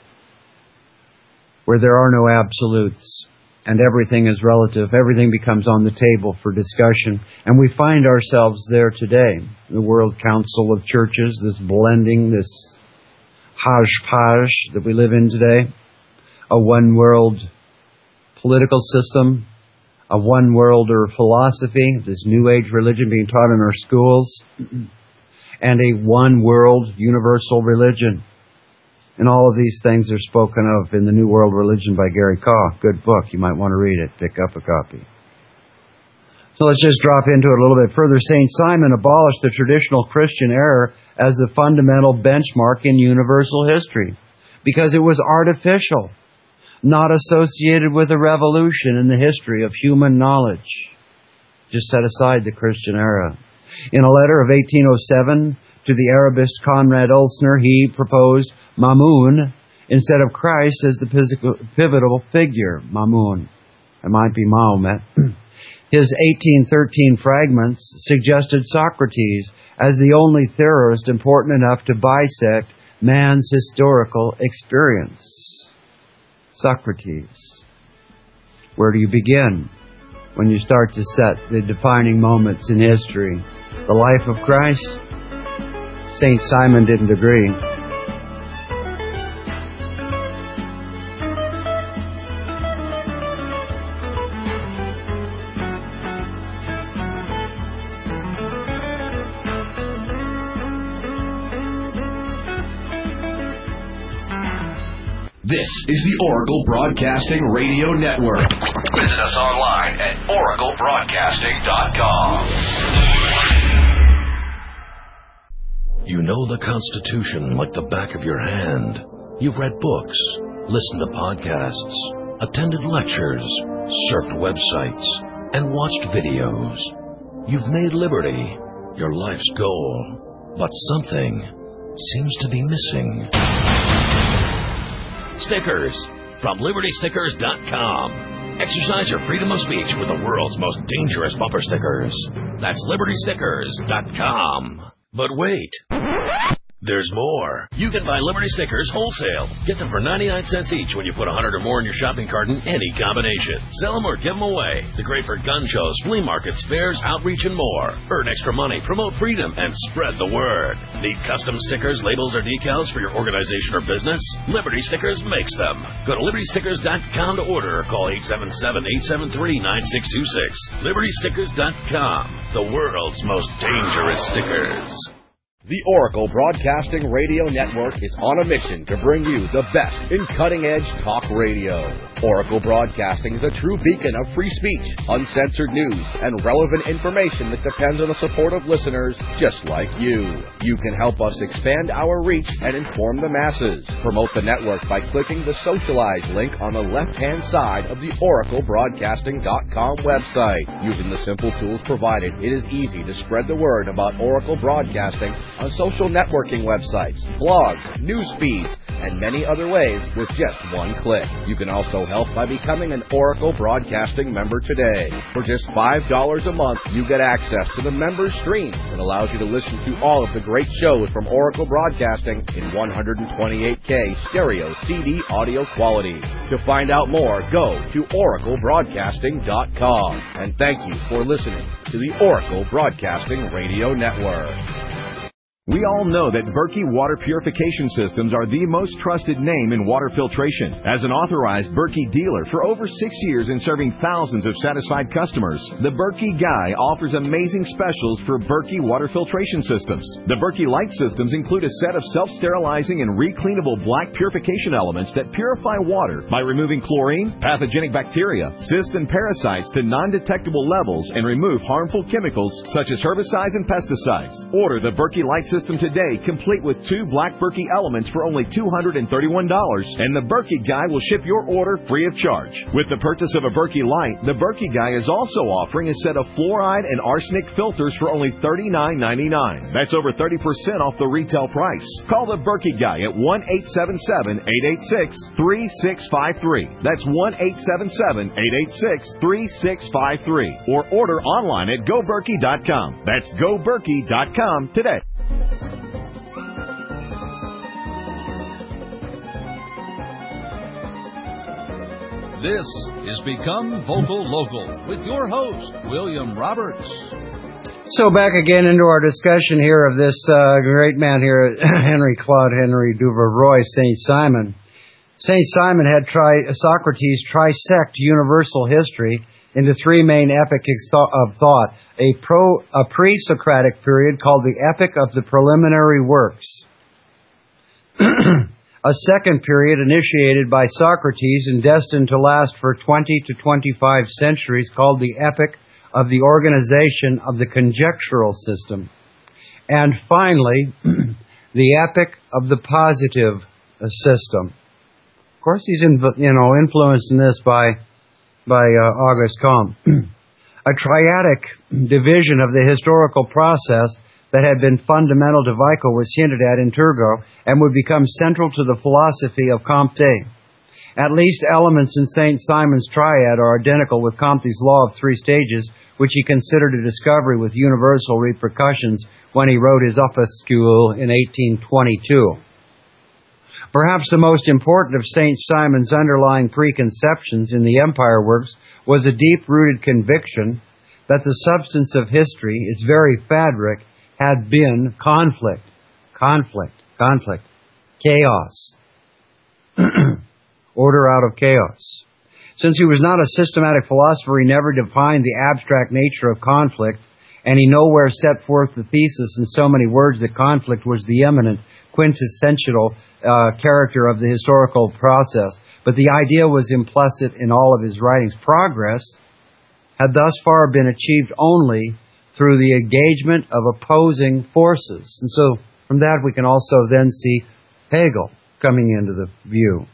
where there are no absolutes, and everything is relative. Everything becomes on the table for discussion. And we find ourselves there today. The World Council of Churches, this blending, this hodgepodge that we live in today, a one-world political system, a one-worlder philosophy, this New Age religion being taught in our schools, and a one-world universal religion. And all of these things are spoken of in The New World Religion by Gary Kaw. Good book. You might want to read it. Pick up a copy. So let's just drop into it a little bit further. Saint Simon abolished the traditional Christian error as the fundamental benchmark in universal history because it was artificial, not associated with a revolution in the history of human knowledge. Just set aside the Christian era. In a letter of eighteen oh seven to the Arabist Conrad Ulsner, he proposed Mamun instead of Christ as the pivotal figure, Mamun. It might be Mahomet. His eighteen thirteen fragments suggested Socrates as the only theorist important enough to bisect man's historical experience. Socrates. Where do you begin when you start to set the defining moments in history? The life of Christ? Saint Simon didn't agree. This is the Oracle Broadcasting Radio Network. Visit us online at oracle broadcasting dot com. You know the Constitution like the back of your hand. You've read books, listened to podcasts, attended lectures, surfed websites, and watched videos. You've made liberty your life's goal, but something seems to be missing. Stickers from liberty stickers dot com. Exercise your freedom of speech with the world's most dangerous bumper stickers. That's liberty stickers dot com. But wait, there's more. You can buy Liberty stickers wholesale. Get them for ninety-nine cents each when you put one hundred or more in your shopping cart in any combination. Sell them or give them away. They're great for gun shows, flea markets, fairs, outreach, and more. Earn extra money, promote freedom, and spread the word. Need custom stickers, labels, or decals for your organization or business? Liberty Stickers makes them. Go to liberty stickers dot com to order or call eight seven seven, eight seven three, nine six two six. liberty stickers dot com, the world's most dangerous stickers. The Oracle Broadcasting Radio Network is on a mission to bring you the best in cutting-edge talk radio. Oracle Broadcasting is a true beacon of free speech, uncensored news, and relevant information that depends on the support of listeners just like you. You can help us expand our reach and inform the masses. Promote the network by clicking the Socialize link on the left-hand side of the oracle broadcasting dot com website. Using the simple tools provided, it is easy to spread the word about Oracle Broadcasting on social networking websites, blogs, news feeds, and many other ways with just one click. You can also help by becoming an Oracle Broadcasting member today. For just five dollars a month, you get access to the member stream that allows you to listen to all of the great shows from Oracle Broadcasting in one twenty-eight K stereo C D audio quality. To find out more, go to oracle broadcasting dot com. And thank you for listening to the Oracle Broadcasting Radio Network. We all know that Berkey Water Purification Systems are the most trusted name in water filtration. As an authorized Berkey dealer for over six years and serving thousands of satisfied customers, the Berkey Guy offers amazing specials for Berkey Water Filtration Systems. The Berkey Light Systems include a set of self-sterilizing and recleanable black purification elements that purify water by removing chlorine, pathogenic bacteria, cysts, and parasites to non-detectable levels and remove harmful chemicals such as herbicides and pesticides. Order the Berkey Light Systems System today, complete with two black Berkey elements for only two hundred thirty-one dollars, and the Berkey Guy will ship your order free of charge. With the purchase of a Berkey Light, the Berkey Guy is also offering a set of fluoride and arsenic filters for only thirty-nine ninety-nine. That's over thirty percent off the retail price. Call the Berkey Guy at one eight seven seven, eight eight six, three six five three. That's one eight seven seven, eight eight six, three six five three. Or order online at go berkey dot com. That's go berkey dot com today. This is Become Vocal Local with your host, William Roberts. So back again into our discussion here of this uh, great man here, Henry Claude Henry Duverroy, Saint Simon. Saint Simon had tri- Socrates trisect universal history into three main epochs of thought. A, pro, a pre-Socratic period called the Epoch of the Preliminary Works. A second period initiated by Socrates and destined to last for twenty to twenty-five centuries called the Epoch of the Organization of the Conjectural System. And finally, the Epoch of the Positive System. Of course, he's in, you know, influenced in this by by uh, Auguste Comte. A triadic division of the historical process that had been fundamental to Vico was hinted at in Turgot and would become central to the philosophy of Comte. At least elements in Saint Simon's triad are identical with Comte's law of three stages, which he considered a discovery with universal repercussions when he wrote his Opuscule in eighteen twenty-two. Perhaps the most important of Saint Simon's underlying preconceptions in the Empire works was a deep-rooted conviction that the substance of history, its very fabric, had been conflict. Conflict. Conflict. Chaos. Order out of chaos. Since he was not a systematic philosopher, he never defined the abstract nature of conflict, and he nowhere set forth the thesis in so many words that conflict was the eminent, quintessential uh, character of the historical process. But the idea was implicit in all of his writings. Progress had thus far been achieved only through the engagement of opposing forces. And so from that we can also then see Hegel coming into the view.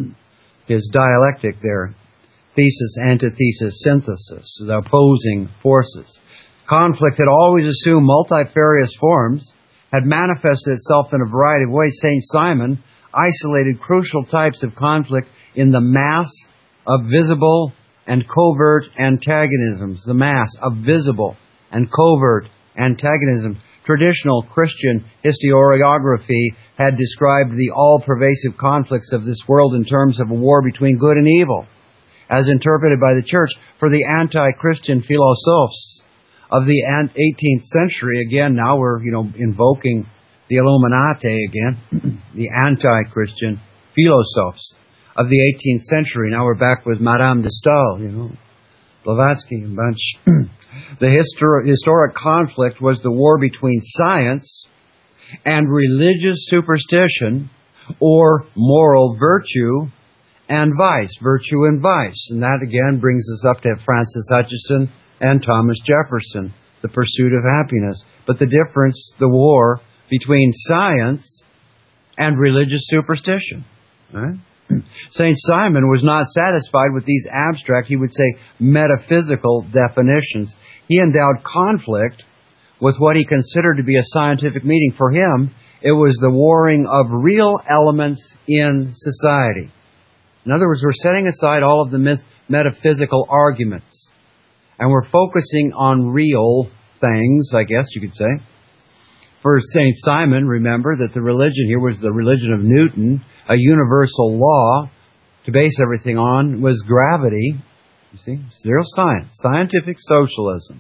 His dialectic there, thesis, antithesis, synthesis, the opposing forces. Conflict had always assumed multifarious forms, had manifested itself in a variety of ways. Saint Simon isolated crucial types of conflict in the mass of visible and covert antagonisms. The mass of visible and covert antagonism. Traditional Christian historiography had described the all-pervasive conflicts of this world in terms of a war between good and evil, as interpreted by the Church. For the anti-Christian philosophers of the eighteenth century, again, now we're, you know, invoking the Illuminati again, the anti-Christian philosophers of the eighteenth century. Now we're back with Madame de Staël, you know, Blavatsky and bunch. The histor- historic conflict was the war between science and religious superstition, or moral virtue and vice, virtue and vice. And that again brings us up to Francis Hutcheson and Thomas Jefferson, the pursuit of happiness. But the difference, the war between science and religious superstition. Right? Saint Simon was not satisfied with these abstract, he would say, metaphysical definitions. He endowed conflict with what he considered to be a scientific meaning. For him, it was the warring of real elements in society. In other words, we're setting aside all of the myth- metaphysical arguments, and we're focusing on real things, I guess you could say. For Saint Simon, remember that the religion here was the religion of Newton. A universal law to base everything on was gravity. You see, zero science, scientific socialism,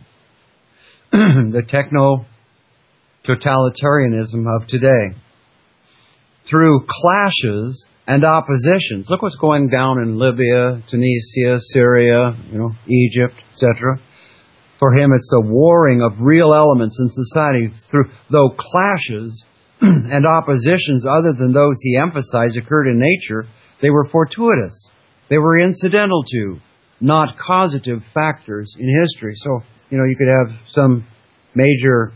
the techno-totalitarianism of today. Through clashes and oppositions. Look what's going down in Libya, Tunisia, Syria, you know, Egypt, et cetera. For him, it's the warring of real elements in society. Through though clashes and oppositions other than those he emphasized occurred in nature, they were fortuitous. They were incidental to, not causative factors in history. So, you know, you could have some major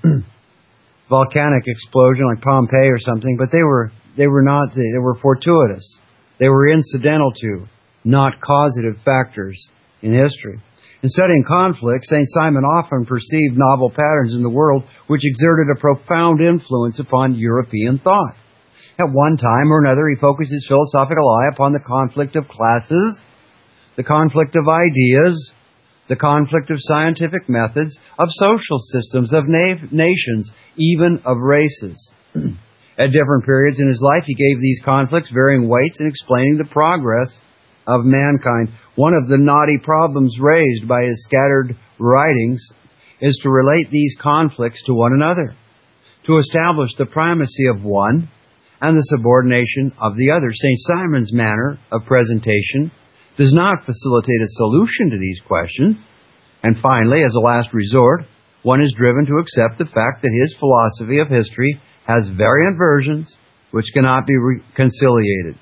volcanic explosion like Pompeii or something, but they were they were not they were fortuitous. They were incidental to, not causative factors in history. In studying conflict, Saint Simon often perceived novel patterns in the world which exerted a profound influence upon European thought. At one time or another, he focused his philosophical eye upon the conflict of classes, the conflict of ideas, the conflict of scientific methods, of social systems, of na- nations, even of races. At different periods in his life, he gave these conflicts varying weights in explaining the progress of mankind. One of the knotty problems raised by his scattered writings is to relate these conflicts to one another, to establish the primacy of one and the subordination of the other. Saint Simon's manner of presentation does not facilitate a solution to these questions. And finally, as a last resort, one is driven to accept the fact that his philosophy of history has variant versions which cannot be reconciliated.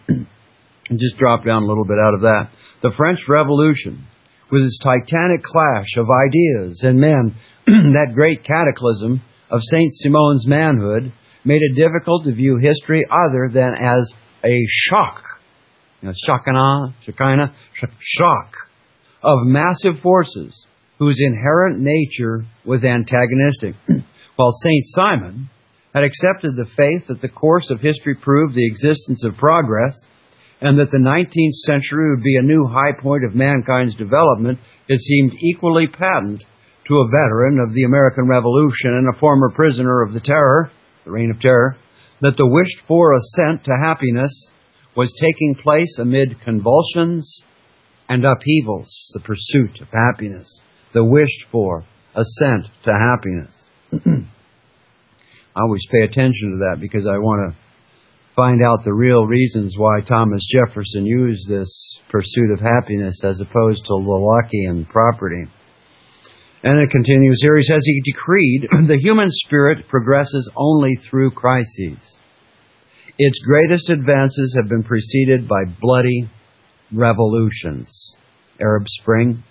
And just drop down a little bit out of that. The French Revolution, with its titanic clash of ideas and men, that great cataclysm of Saint Simon's manhood, made it difficult to view history other than as a shock, you know, shockana, shockina, shock of massive forces whose inherent nature was antagonistic. while Saint Simon had accepted the faith that the course of history proved the existence of progress and that the nineteenth century would be a new high point of mankind's development, it seemed equally patent to a veteran of the American Revolution and a former prisoner of the terror, the Reign of Terror, that the wished-for ascent to happiness was taking place amid convulsions and upheavals, the pursuit of happiness, the wished-for ascent to happiness. I always pay attention to that because I want to find out the real reasons why Thomas Jefferson used this pursuit of happiness as opposed to Lockean property. And it continues here. He says he decreed the human spirit progresses only through crises. Its greatest advances have been preceded by bloody revolutions. Arab Spring.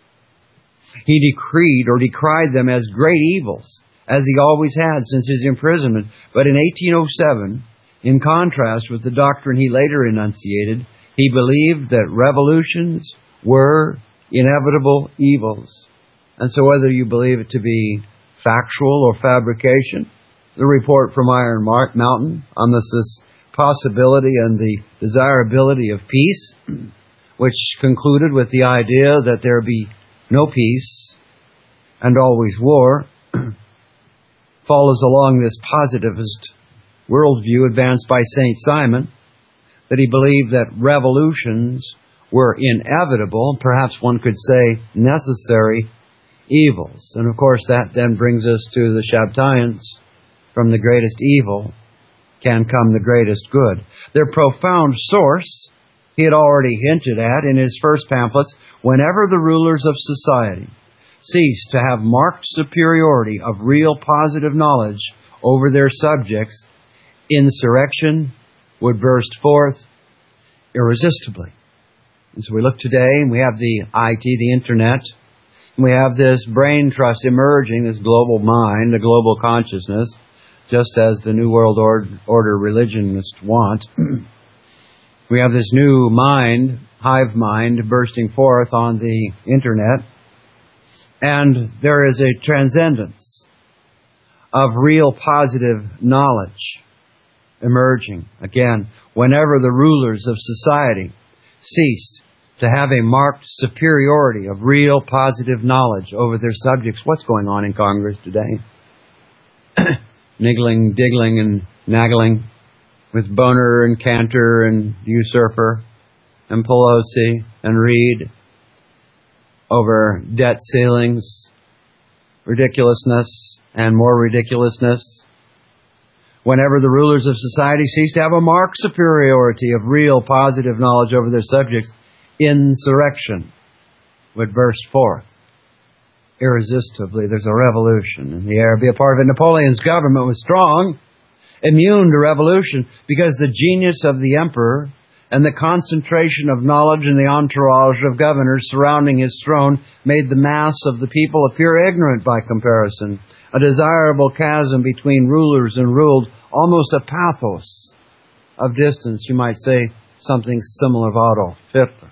He decreed or decried them as great evils, as he always had since his imprisonment. But in eighteen oh seven, in contrast with the doctrine he later enunciated, he believed that revolutions were inevitable evils. And so whether you believe it to be factual or fabrication, the report from Iron Mountain on this possibility and the desirability of peace, which concluded with the idea that there be no peace and always war, follows along this positivist worldview advanced by Saint Simon, that he believed that revolutions were inevitable, perhaps one could say necessary, evils. And of course that then brings us to the Shabtaians. From the greatest evil can come the greatest good. Their profound source he had already hinted at in his first pamphlets. Whenever the rulers of society ceased to have marked superiority of real positive knowledge over their subjects, insurrection would burst forth irresistibly. And so we look today and we have the I T, the Internet, and we have this brain trust emerging, this global mind, the global consciousness, just as the New World Order religionists want. We have this new mind, hive mind, bursting forth on the Internet. And there is a transcendence of real positive knowledge emerging. Again, whenever the rulers of society ceased to have a marked superiority of real positive knowledge over their subjects. What's going on in Congress today? Niggling, diggling, and naggling with Boner and Cantor and Usurper and Pelosi and Reid over debt ceilings, ridiculousness, and more ridiculousness. Whenever the rulers of society cease to have a marked superiority of real positive knowledge over their subjects, insurrection would burst forth irresistibly. There's a revolution in the air. Be a part of it. Napoleon's government was strong, immune to revolution, because the genius of the emperor and the concentration of knowledge in the entourage of governors surrounding his throne made the mass of the people appear ignorant by comparison. A desirable chasm between rulers and ruled, almost a pathos of distance. You might say something similar of Adolf Hitler.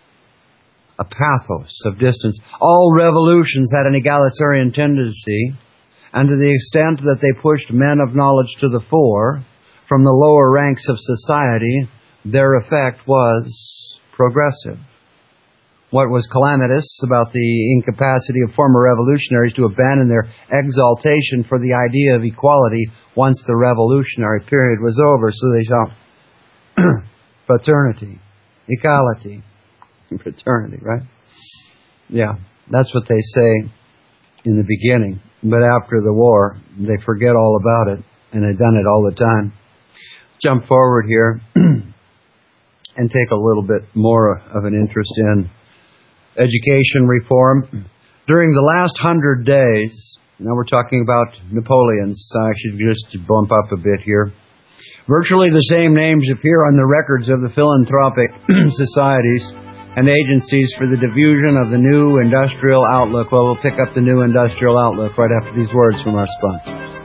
A pathos of distance. All revolutions had an egalitarian tendency, and to the extent that they pushed men of knowledge to the fore from the lower ranks of society, their effect was progressive. What was calamitous about the incapacity of former revolutionaries to abandon their exaltation for the idea of equality once the revolutionary period was over. So they saw fraternity, equality, fraternity, right? Yeah, that's what they say in the beginning. But after the war, they forget all about it, and they've done it all the time. Jump forward here and take a little bit more of an interest in education reform. During the last hundred days, now we're talking about Napoleon's, I should just bump up a bit here. Virtually the same names appear on the records of the philanthropic societies and agencies for the diffusion of the new industrial outlook. Well, we'll pick up the new industrial outlook right after these words from our sponsors.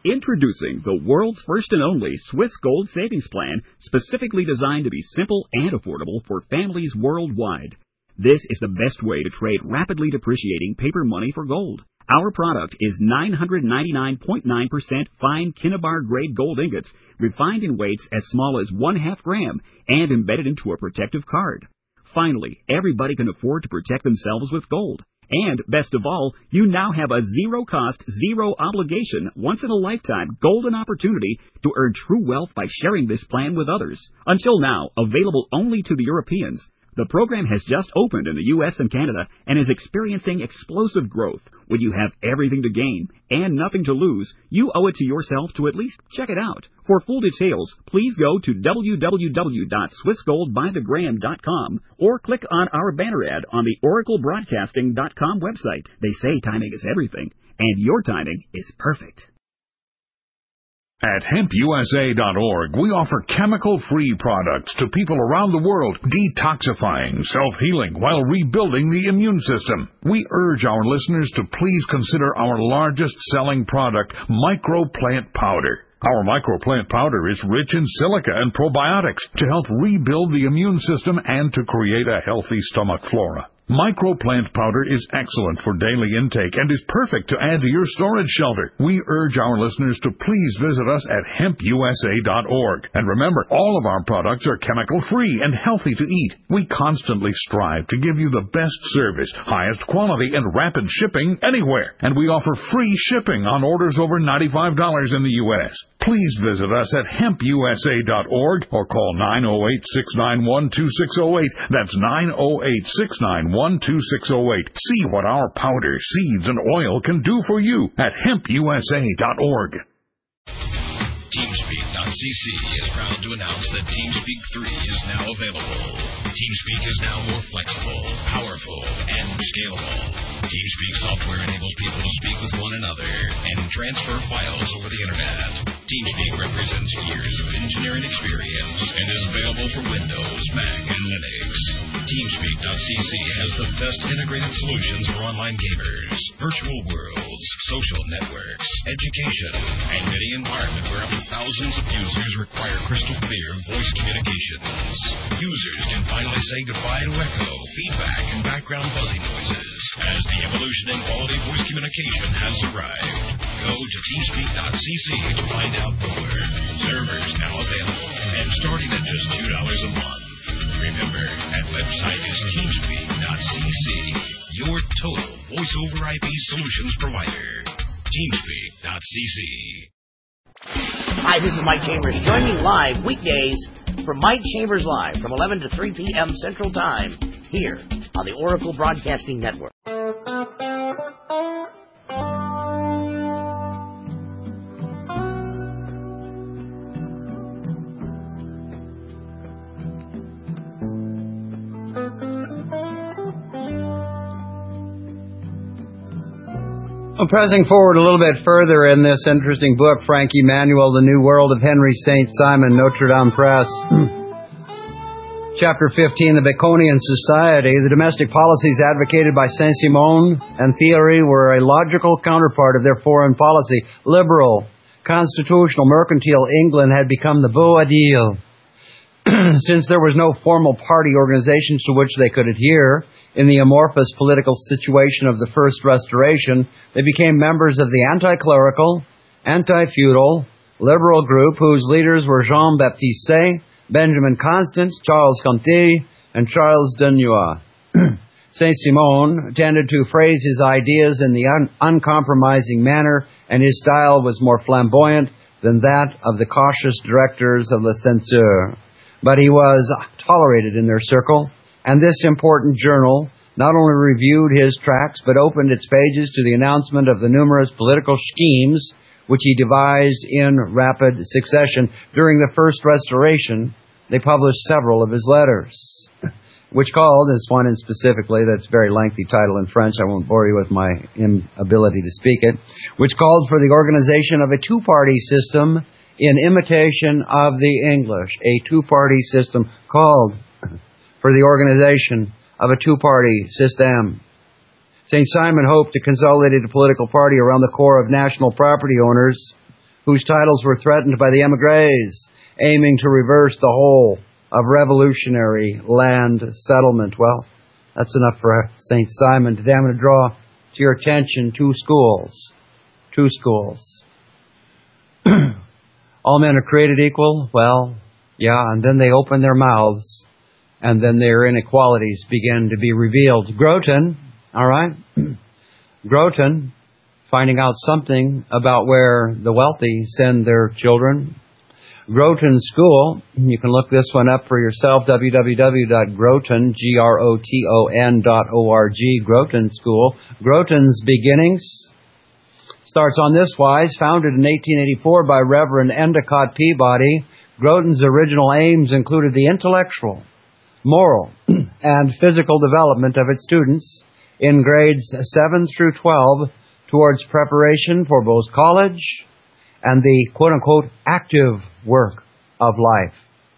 Introducing the world's first and only Swiss Gold Savings Plan, specifically designed to be simple and affordable for families worldwide. This is the best way to trade rapidly depreciating paper money for gold. Our product is nine hundred ninety-nine point nine percent fine Kinnabar grade gold ingots, refined in weights as small as one half gram and embedded into a protective card. Finally, everybody can afford to protect themselves with gold. And, best of all, you now have a zero-cost, zero-obligation, once-in-a-lifetime golden opportunity to earn true wealth by sharing this plan with others. Until now, available only to the Europeans, the program has just opened in the U S and Canada and is experiencing explosive growth. When you have everything to gain and nothing to lose, you owe it to yourself to at least check it out. For full details, please go to w w w dot swiss gold by the gram dot com or click on our banner ad on the oracle broadcasting dot com website. They say timing is everything, and your timing is perfect. At hemp U S A dot org, we offer chemical-free products to people around the world, detoxifying, self-healing, while rebuilding the immune system. We urge our listeners to please consider our largest-selling product, Microplant Powder. Our Microplant Powder is rich in silica and probiotics to help rebuild the immune system and to create a healthy stomach flora. Microplant Powder is excellent for daily intake and is perfect to add to your storage shelter. We urge our listeners to please visit us at hemp U S A dot org. And remember, all of our products are chemical-free and healthy to eat. We constantly strive to give you the best service, highest quality, and rapid shipping anywhere. And we offer free shipping on orders over ninety-five dollars in the U S Please visit us at hemp U S A dot org or call nine oh eight, six nine one, two six oh eight. That's nine oh eight, six nine one, two six oh eight. See what our powder, seeds, and oil can do for you at hemp U S A dot org. Teamspeak dot c c is proud to announce that Teamspeak three is now available. Teamspeak is now more flexible, powerful, and scalable. Teamspeak software enables people to speak with one another and transfer files over the internet. Teamspeak represents years of engineering experience and is available for Windows, Mac, and Linux. Teamspeak dot c c has the best integrated solutions for online gamers, virtual worlds, social networks, education, and any environment where up to thousands of users require crystal clear voice communications. Users can finally say goodbye to echo, feedback, and background buzzing noises as the evolution in quality voice communication has arrived. Go to Teamspeak dot c c to find out more. Servers now available and starting at just two dollars a month. Remember, that website is Teamspeak dot c c, your total voice-over I P solutions provider. Teamspeak dot c c. Hi, this is Mike Chambers. Join me live weekdays for Mike Chambers Live from eleven to three p.m. Central Time here on the Oracle Broadcasting Network. Well, pressing forward a little bit further in this interesting book, Frank Emanuel, The New World of Henry Saint Simon, Notre Dame Press. Chapter fifteen, The Baconian Society. The domestic policies advocated by Saint-Simon and Thierry were a logical counterpart of their foreign policy. Liberal, constitutional, mercantile England had become the beau ideal. Since there was no formal party organizations to which they could adhere, in the amorphous political situation of the First Restoration, they became members of the anti-clerical, anti-feudal, liberal group whose leaders were Jean-Baptiste Say, Benjamin Constant, Charles Comte, and Charles Dunois. Saint-Simon tended to phrase his ideas in the un- uncompromising manner, and his style was more flamboyant than that of the cautious directors of the Censeur. But he was tolerated in their circle, and this important journal not only reviewed his tracts, but opened its pages to the announcement of the numerous political schemes which he devised in rapid succession. During the First Restoration, they published several of his letters, which called, this one in specifically, that's a very lengthy title in French, I won't bore you with my inability to speak it, which called for the organization of a two-party system in imitation of the English. A two-party system called for the organization of a two-party system. Saint Simon hoped to consolidate a political party around the core of national property owners whose titles were threatened by the emigres, aiming to reverse the whole of revolutionary land settlement. Well, that's enough for Saint Simon. Today I'm going to draw to your attention two schools. Two schools. All men are created equal? Well, yeah, and then they open their mouths, and then their inequalities begin to be revealed. Groton, all right? Groton, finding out something about where the wealthy send their children. Groton School, you can look this one up for yourself, w w w dot groton, G R O T O N dot O R G, Groton School. Groton's beginnings starts on this wise. Founded in eighteen eighty-four by Reverend Endicott Peabody, Groton's original aims included the intellectual, moral, and physical development of its students in grades seven through twelve towards preparation for both college and the quote-unquote active work of life.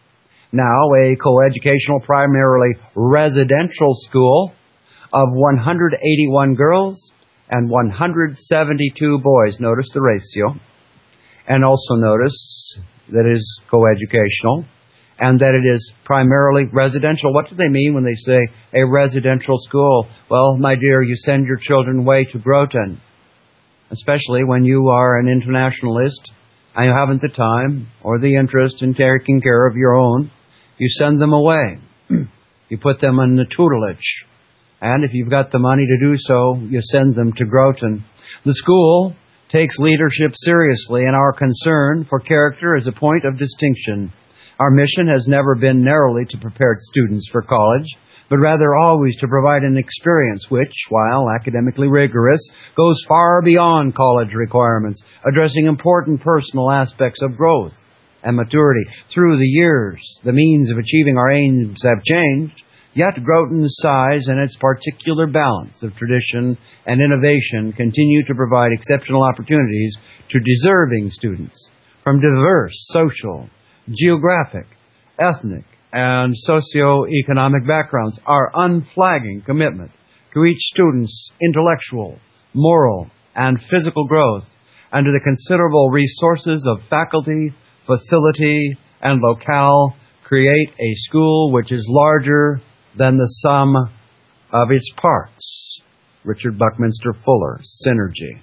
Now a coeducational, primarily residential school of one hundred eighty-one girls and one hundred seventy-two boys. Notice the ratio. And also notice that it is coeducational and that it is primarily residential. What do they mean when they say a residential school? Well, my dear, you send your children away to Groton, especially when you are an internationalist and you haven't the time or the interest in taking care of your own. You send them away. You put them in the tutelage. And if you've got the money to do so, you send them to Groton. The school takes leadership seriously, and our concern for character is a point of distinction. Our mission has never been narrowly to prepare students for college, but rather always to provide an experience which, while academically rigorous, goes far beyond college requirements, addressing important personal aspects of growth and maturity. Through the years, the means of achieving our aims have changed, yet Groton's size and its particular balance of tradition and innovation continue to provide exceptional opportunities to deserving students from diverse social, geographic, ethnic, and socio-economic backgrounds. Our unflagging commitment to each student's intellectual, moral, and physical growth, and to the considerable resources of faculty, facility, and locale, create a school which is larger than the sum of its parts. Richard Buckminster Fuller, Synergy.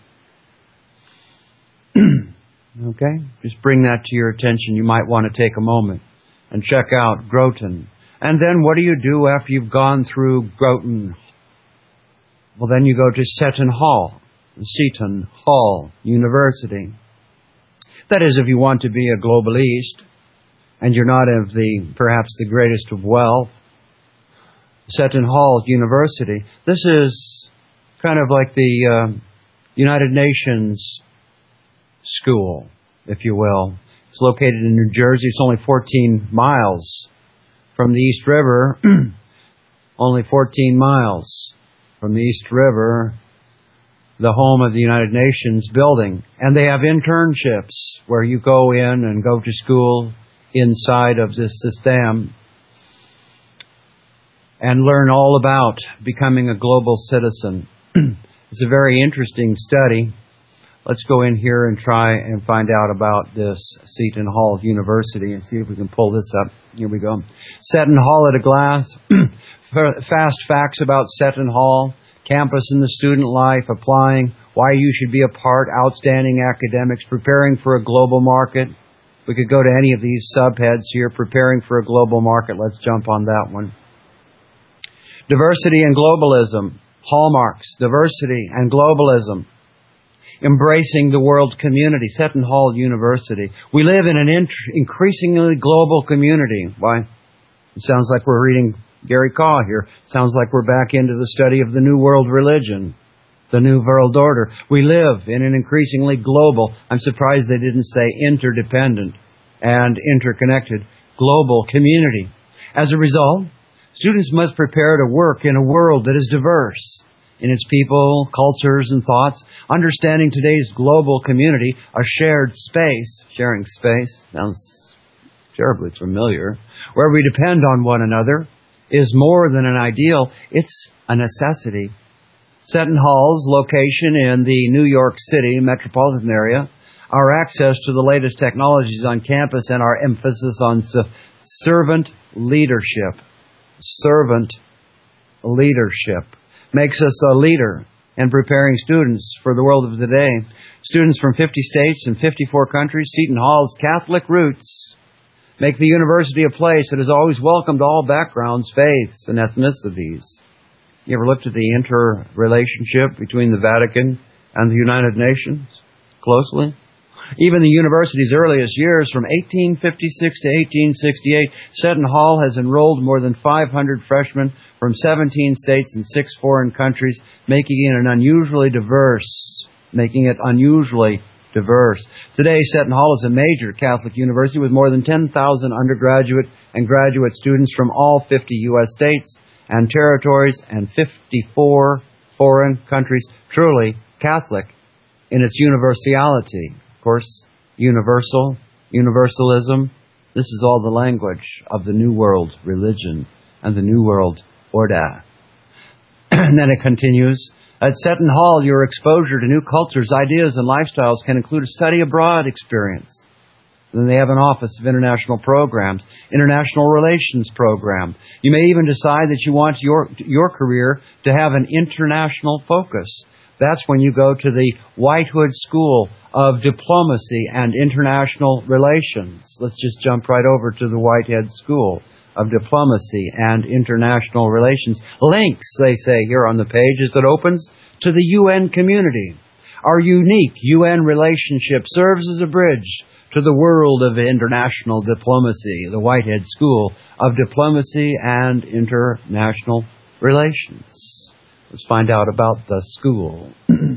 Okay? Just bring that to your attention. You might want to take a moment and check out Groton. And then what do you do after you've gone through Groton? Well, then you go to Seton Hall, Seton Hall University. That is, if you want to be a globalist and you're not of the, perhaps the greatest of wealth. Seton Hall University. This is kind of like the uh, United Nations school, if you will. It's located in New Jersey. It's only fourteen miles from the East River. Only fourteen miles from the East River, the home of the United Nations building. And they have internships where you go in and go to school inside of this system and learn all about becoming a global citizen. It's a very interesting study. Let's go in here and try and find out about this Seton Hall University and see if we can pull this up. Here we go. Seton Hall at a glass. Fast facts about Seton Hall. Campus and the student life. Applying. Why you should be a part. Outstanding academics. Preparing for a global market. We could go to any of these subheads here. Preparing for a global market. Let's jump on that one. Diversity and globalism. Hallmarks. Diversity and globalism. Embracing the world community. Seton Hall University. We live in an int- increasingly global community. Why? It sounds like we're reading Gary Kaw here. It sounds like we're back into the study of the New World Religion, the New World Order. We live in an increasingly global, I'm surprised they didn't say interdependent and interconnected, global community. As a result, students must prepare to work in a world that is diverse in its people, cultures, and thoughts. Understanding today's global community, a shared space, sharing space, sounds terribly familiar, where we depend on one another, is more than an ideal, it's a necessity. Seton Hall's location in the New York City metropolitan area our access to the latest technologies on campus, and our emphasis on su- servant leadership. Servant leadership makes us a leader in preparing students for the world of today. Students from fifty states and fifty-four countries, Seton Hall's Catholic roots make the university a place that has always welcomed all backgrounds, faiths, and ethnicities. You ever looked at the interrelationship between the Vatican and the United Nations closely? Even the university's earliest years, from eighteen fifty-six to eighteen sixty-eight, Seton Hall has enrolled more than five hundred freshmen from seventeen states and six foreign countries, making it an unusually diverse, making it unusually diverse. Today, Seton Hall is a major Catholic university with more than ten thousand undergraduate and graduate students from all fifty U S states and territories and fifty-four foreign countries. Truly Catholic in its universality. Of course, universal, universalism. This is all the language of the New World religion and the New World order. And then it continues. At Seton Hall, your exposure to new cultures, ideas, and lifestyles can include a study abroad experience. Then they have an Office of International Programs, International Relations program. You may even decide that you want your your career to have an international focus. That's when you go to the Whitehood School of Diplomacy and International Relations. Let's just jump right over to the Whitehead School of Diplomacy and International Relations. Links, they say here on the page, as it opens to the U N community. Our unique U N relationship serves as a bridge to the world of international diplomacy, the Whitehead School of Diplomacy and International Relations. Let's find out about the school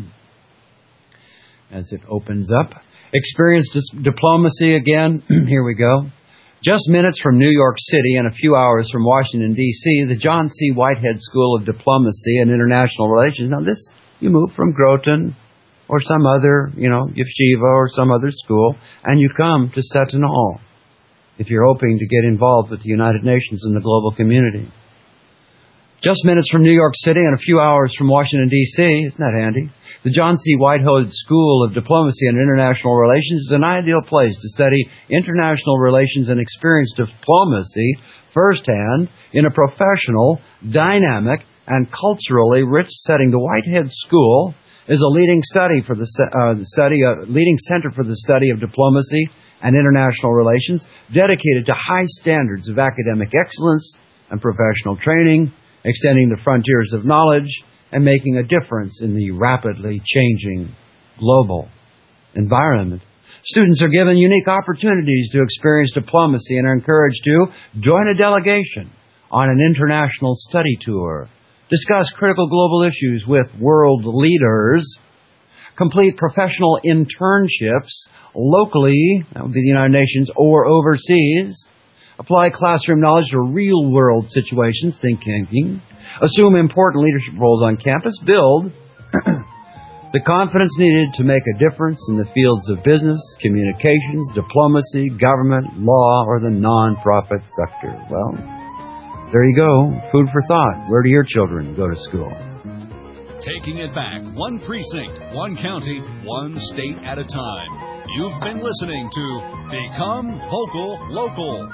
as it opens up. Experience diplomacy again. Here we go. Just minutes from New York City and a few hours from Washington, D C, the John C. Whitehead School of Diplomacy and International Relations. Now this, you move from Groton or some other, you know, yeshiva or some other school, and you come to Seton Hall if you're hoping to get involved with the United Nations and the global community. Just minutes from New York City and a few hours from Washington, D C, isn't that handy? The John C. Whitehead School of Diplomacy and International Relations is an ideal place to study international relations and experience diplomacy firsthand in a professional, dynamic, and culturally rich setting. The Whitehead School is a leading study for the uh, study, uh, leading center for the study of diplomacy and international relations, dedicated to high standards of academic excellence and professional training, extending the frontiers of knowledge, and making a difference in the rapidly changing global environment. Students are given unique opportunities to experience diplomacy and are encouraged to join a delegation on an international study tour, discuss critical global issues with world leaders, complete professional internships locally, that would be the United Nations, or overseas, apply classroom knowledge to real-world situations, think thinking, assume important leadership roles on campus, build the confidence needed to make a difference in the fields of business, communications, diplomacy, government, law, or the non-profit sector. Well, there you go. Food for thought. Where do your children go to school? Taking it back, one precinct, one county, one state at a time. You've been listening to Become Vocal Local.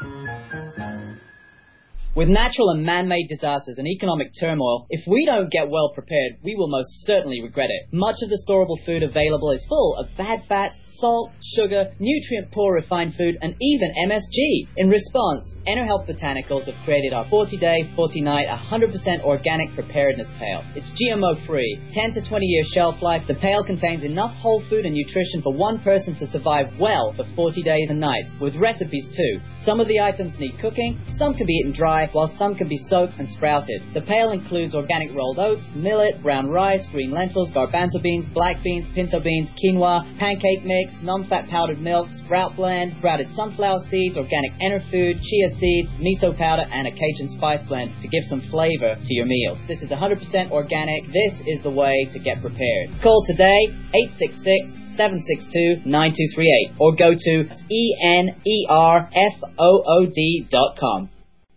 With natural and man-made disasters and economic turmoil, if we don't get well prepared, we will most certainly regret it. Much of the storable food available is full of bad fats, salt, sugar, nutrient-poor refined food, and even M S G. In response, EnerHealth Botanicals have created our forty-day, forty-night, one hundred percent organic preparedness pail. It's G M O-free, ten to twenty year shelf life. The pail contains enough whole food and nutrition for one person to survive well for forty days and nights, with recipes too. Some of the items need cooking, some can be eaten dry, while some can be soaked and sprouted. The pail includes organic rolled oats, millet, brown rice, green lentils, garbanzo beans, black beans, pinto beans, quinoa, pancake mix, non-fat powdered milk, sprout blend, sprouted sunflower seeds, organic Enerfood, chia seeds, miso powder, and a Cajun spice blend to give some flavor to your meals. This is one hundred percent organic. This is the way to get prepared. Call today, eight six six, seven six two, nine two three eight, or go to E N E R F O O D dot com.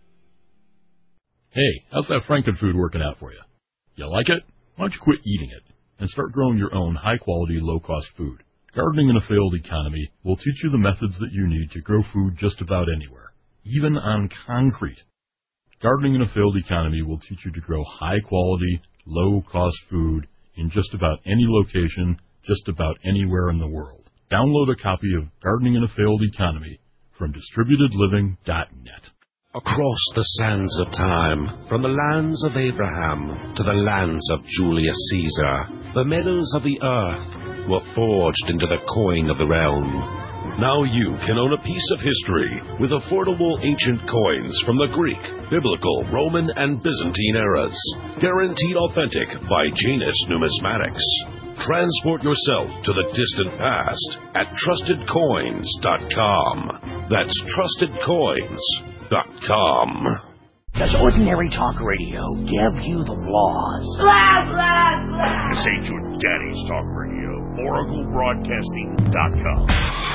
Hey, how's that Frankenfood working out for you? You like it? Why don't you quit eating it and start growing your own high-quality, low-cost food? Gardening in a Failed Economy will teach you the methods that you need to grow food just about anywhere, even on concrete. Gardening in a Failed Economy will teach you to grow high-quality, low-cost food in just about any location, just about anywhere in the world. Download a copy of Gardening in a Failed Economy from distributed living dot net. Across the sands of time, from the lands of Abraham to the lands of Julius Caesar, the meadows of the earth were forged into the coin of the realm. Now you can own a piece of history with affordable ancient coins from the Greek, Biblical, Roman, and Byzantine eras. Guaranteed authentic by Janus Numismatics. Transport yourself to the distant past at trusted coins dot com. That's trusted coins dot com. Does ordinary talk radio give you the laws? Blah, blah, blah. This ain't your daddy's talk radio. Oracle Broadcasting dot com.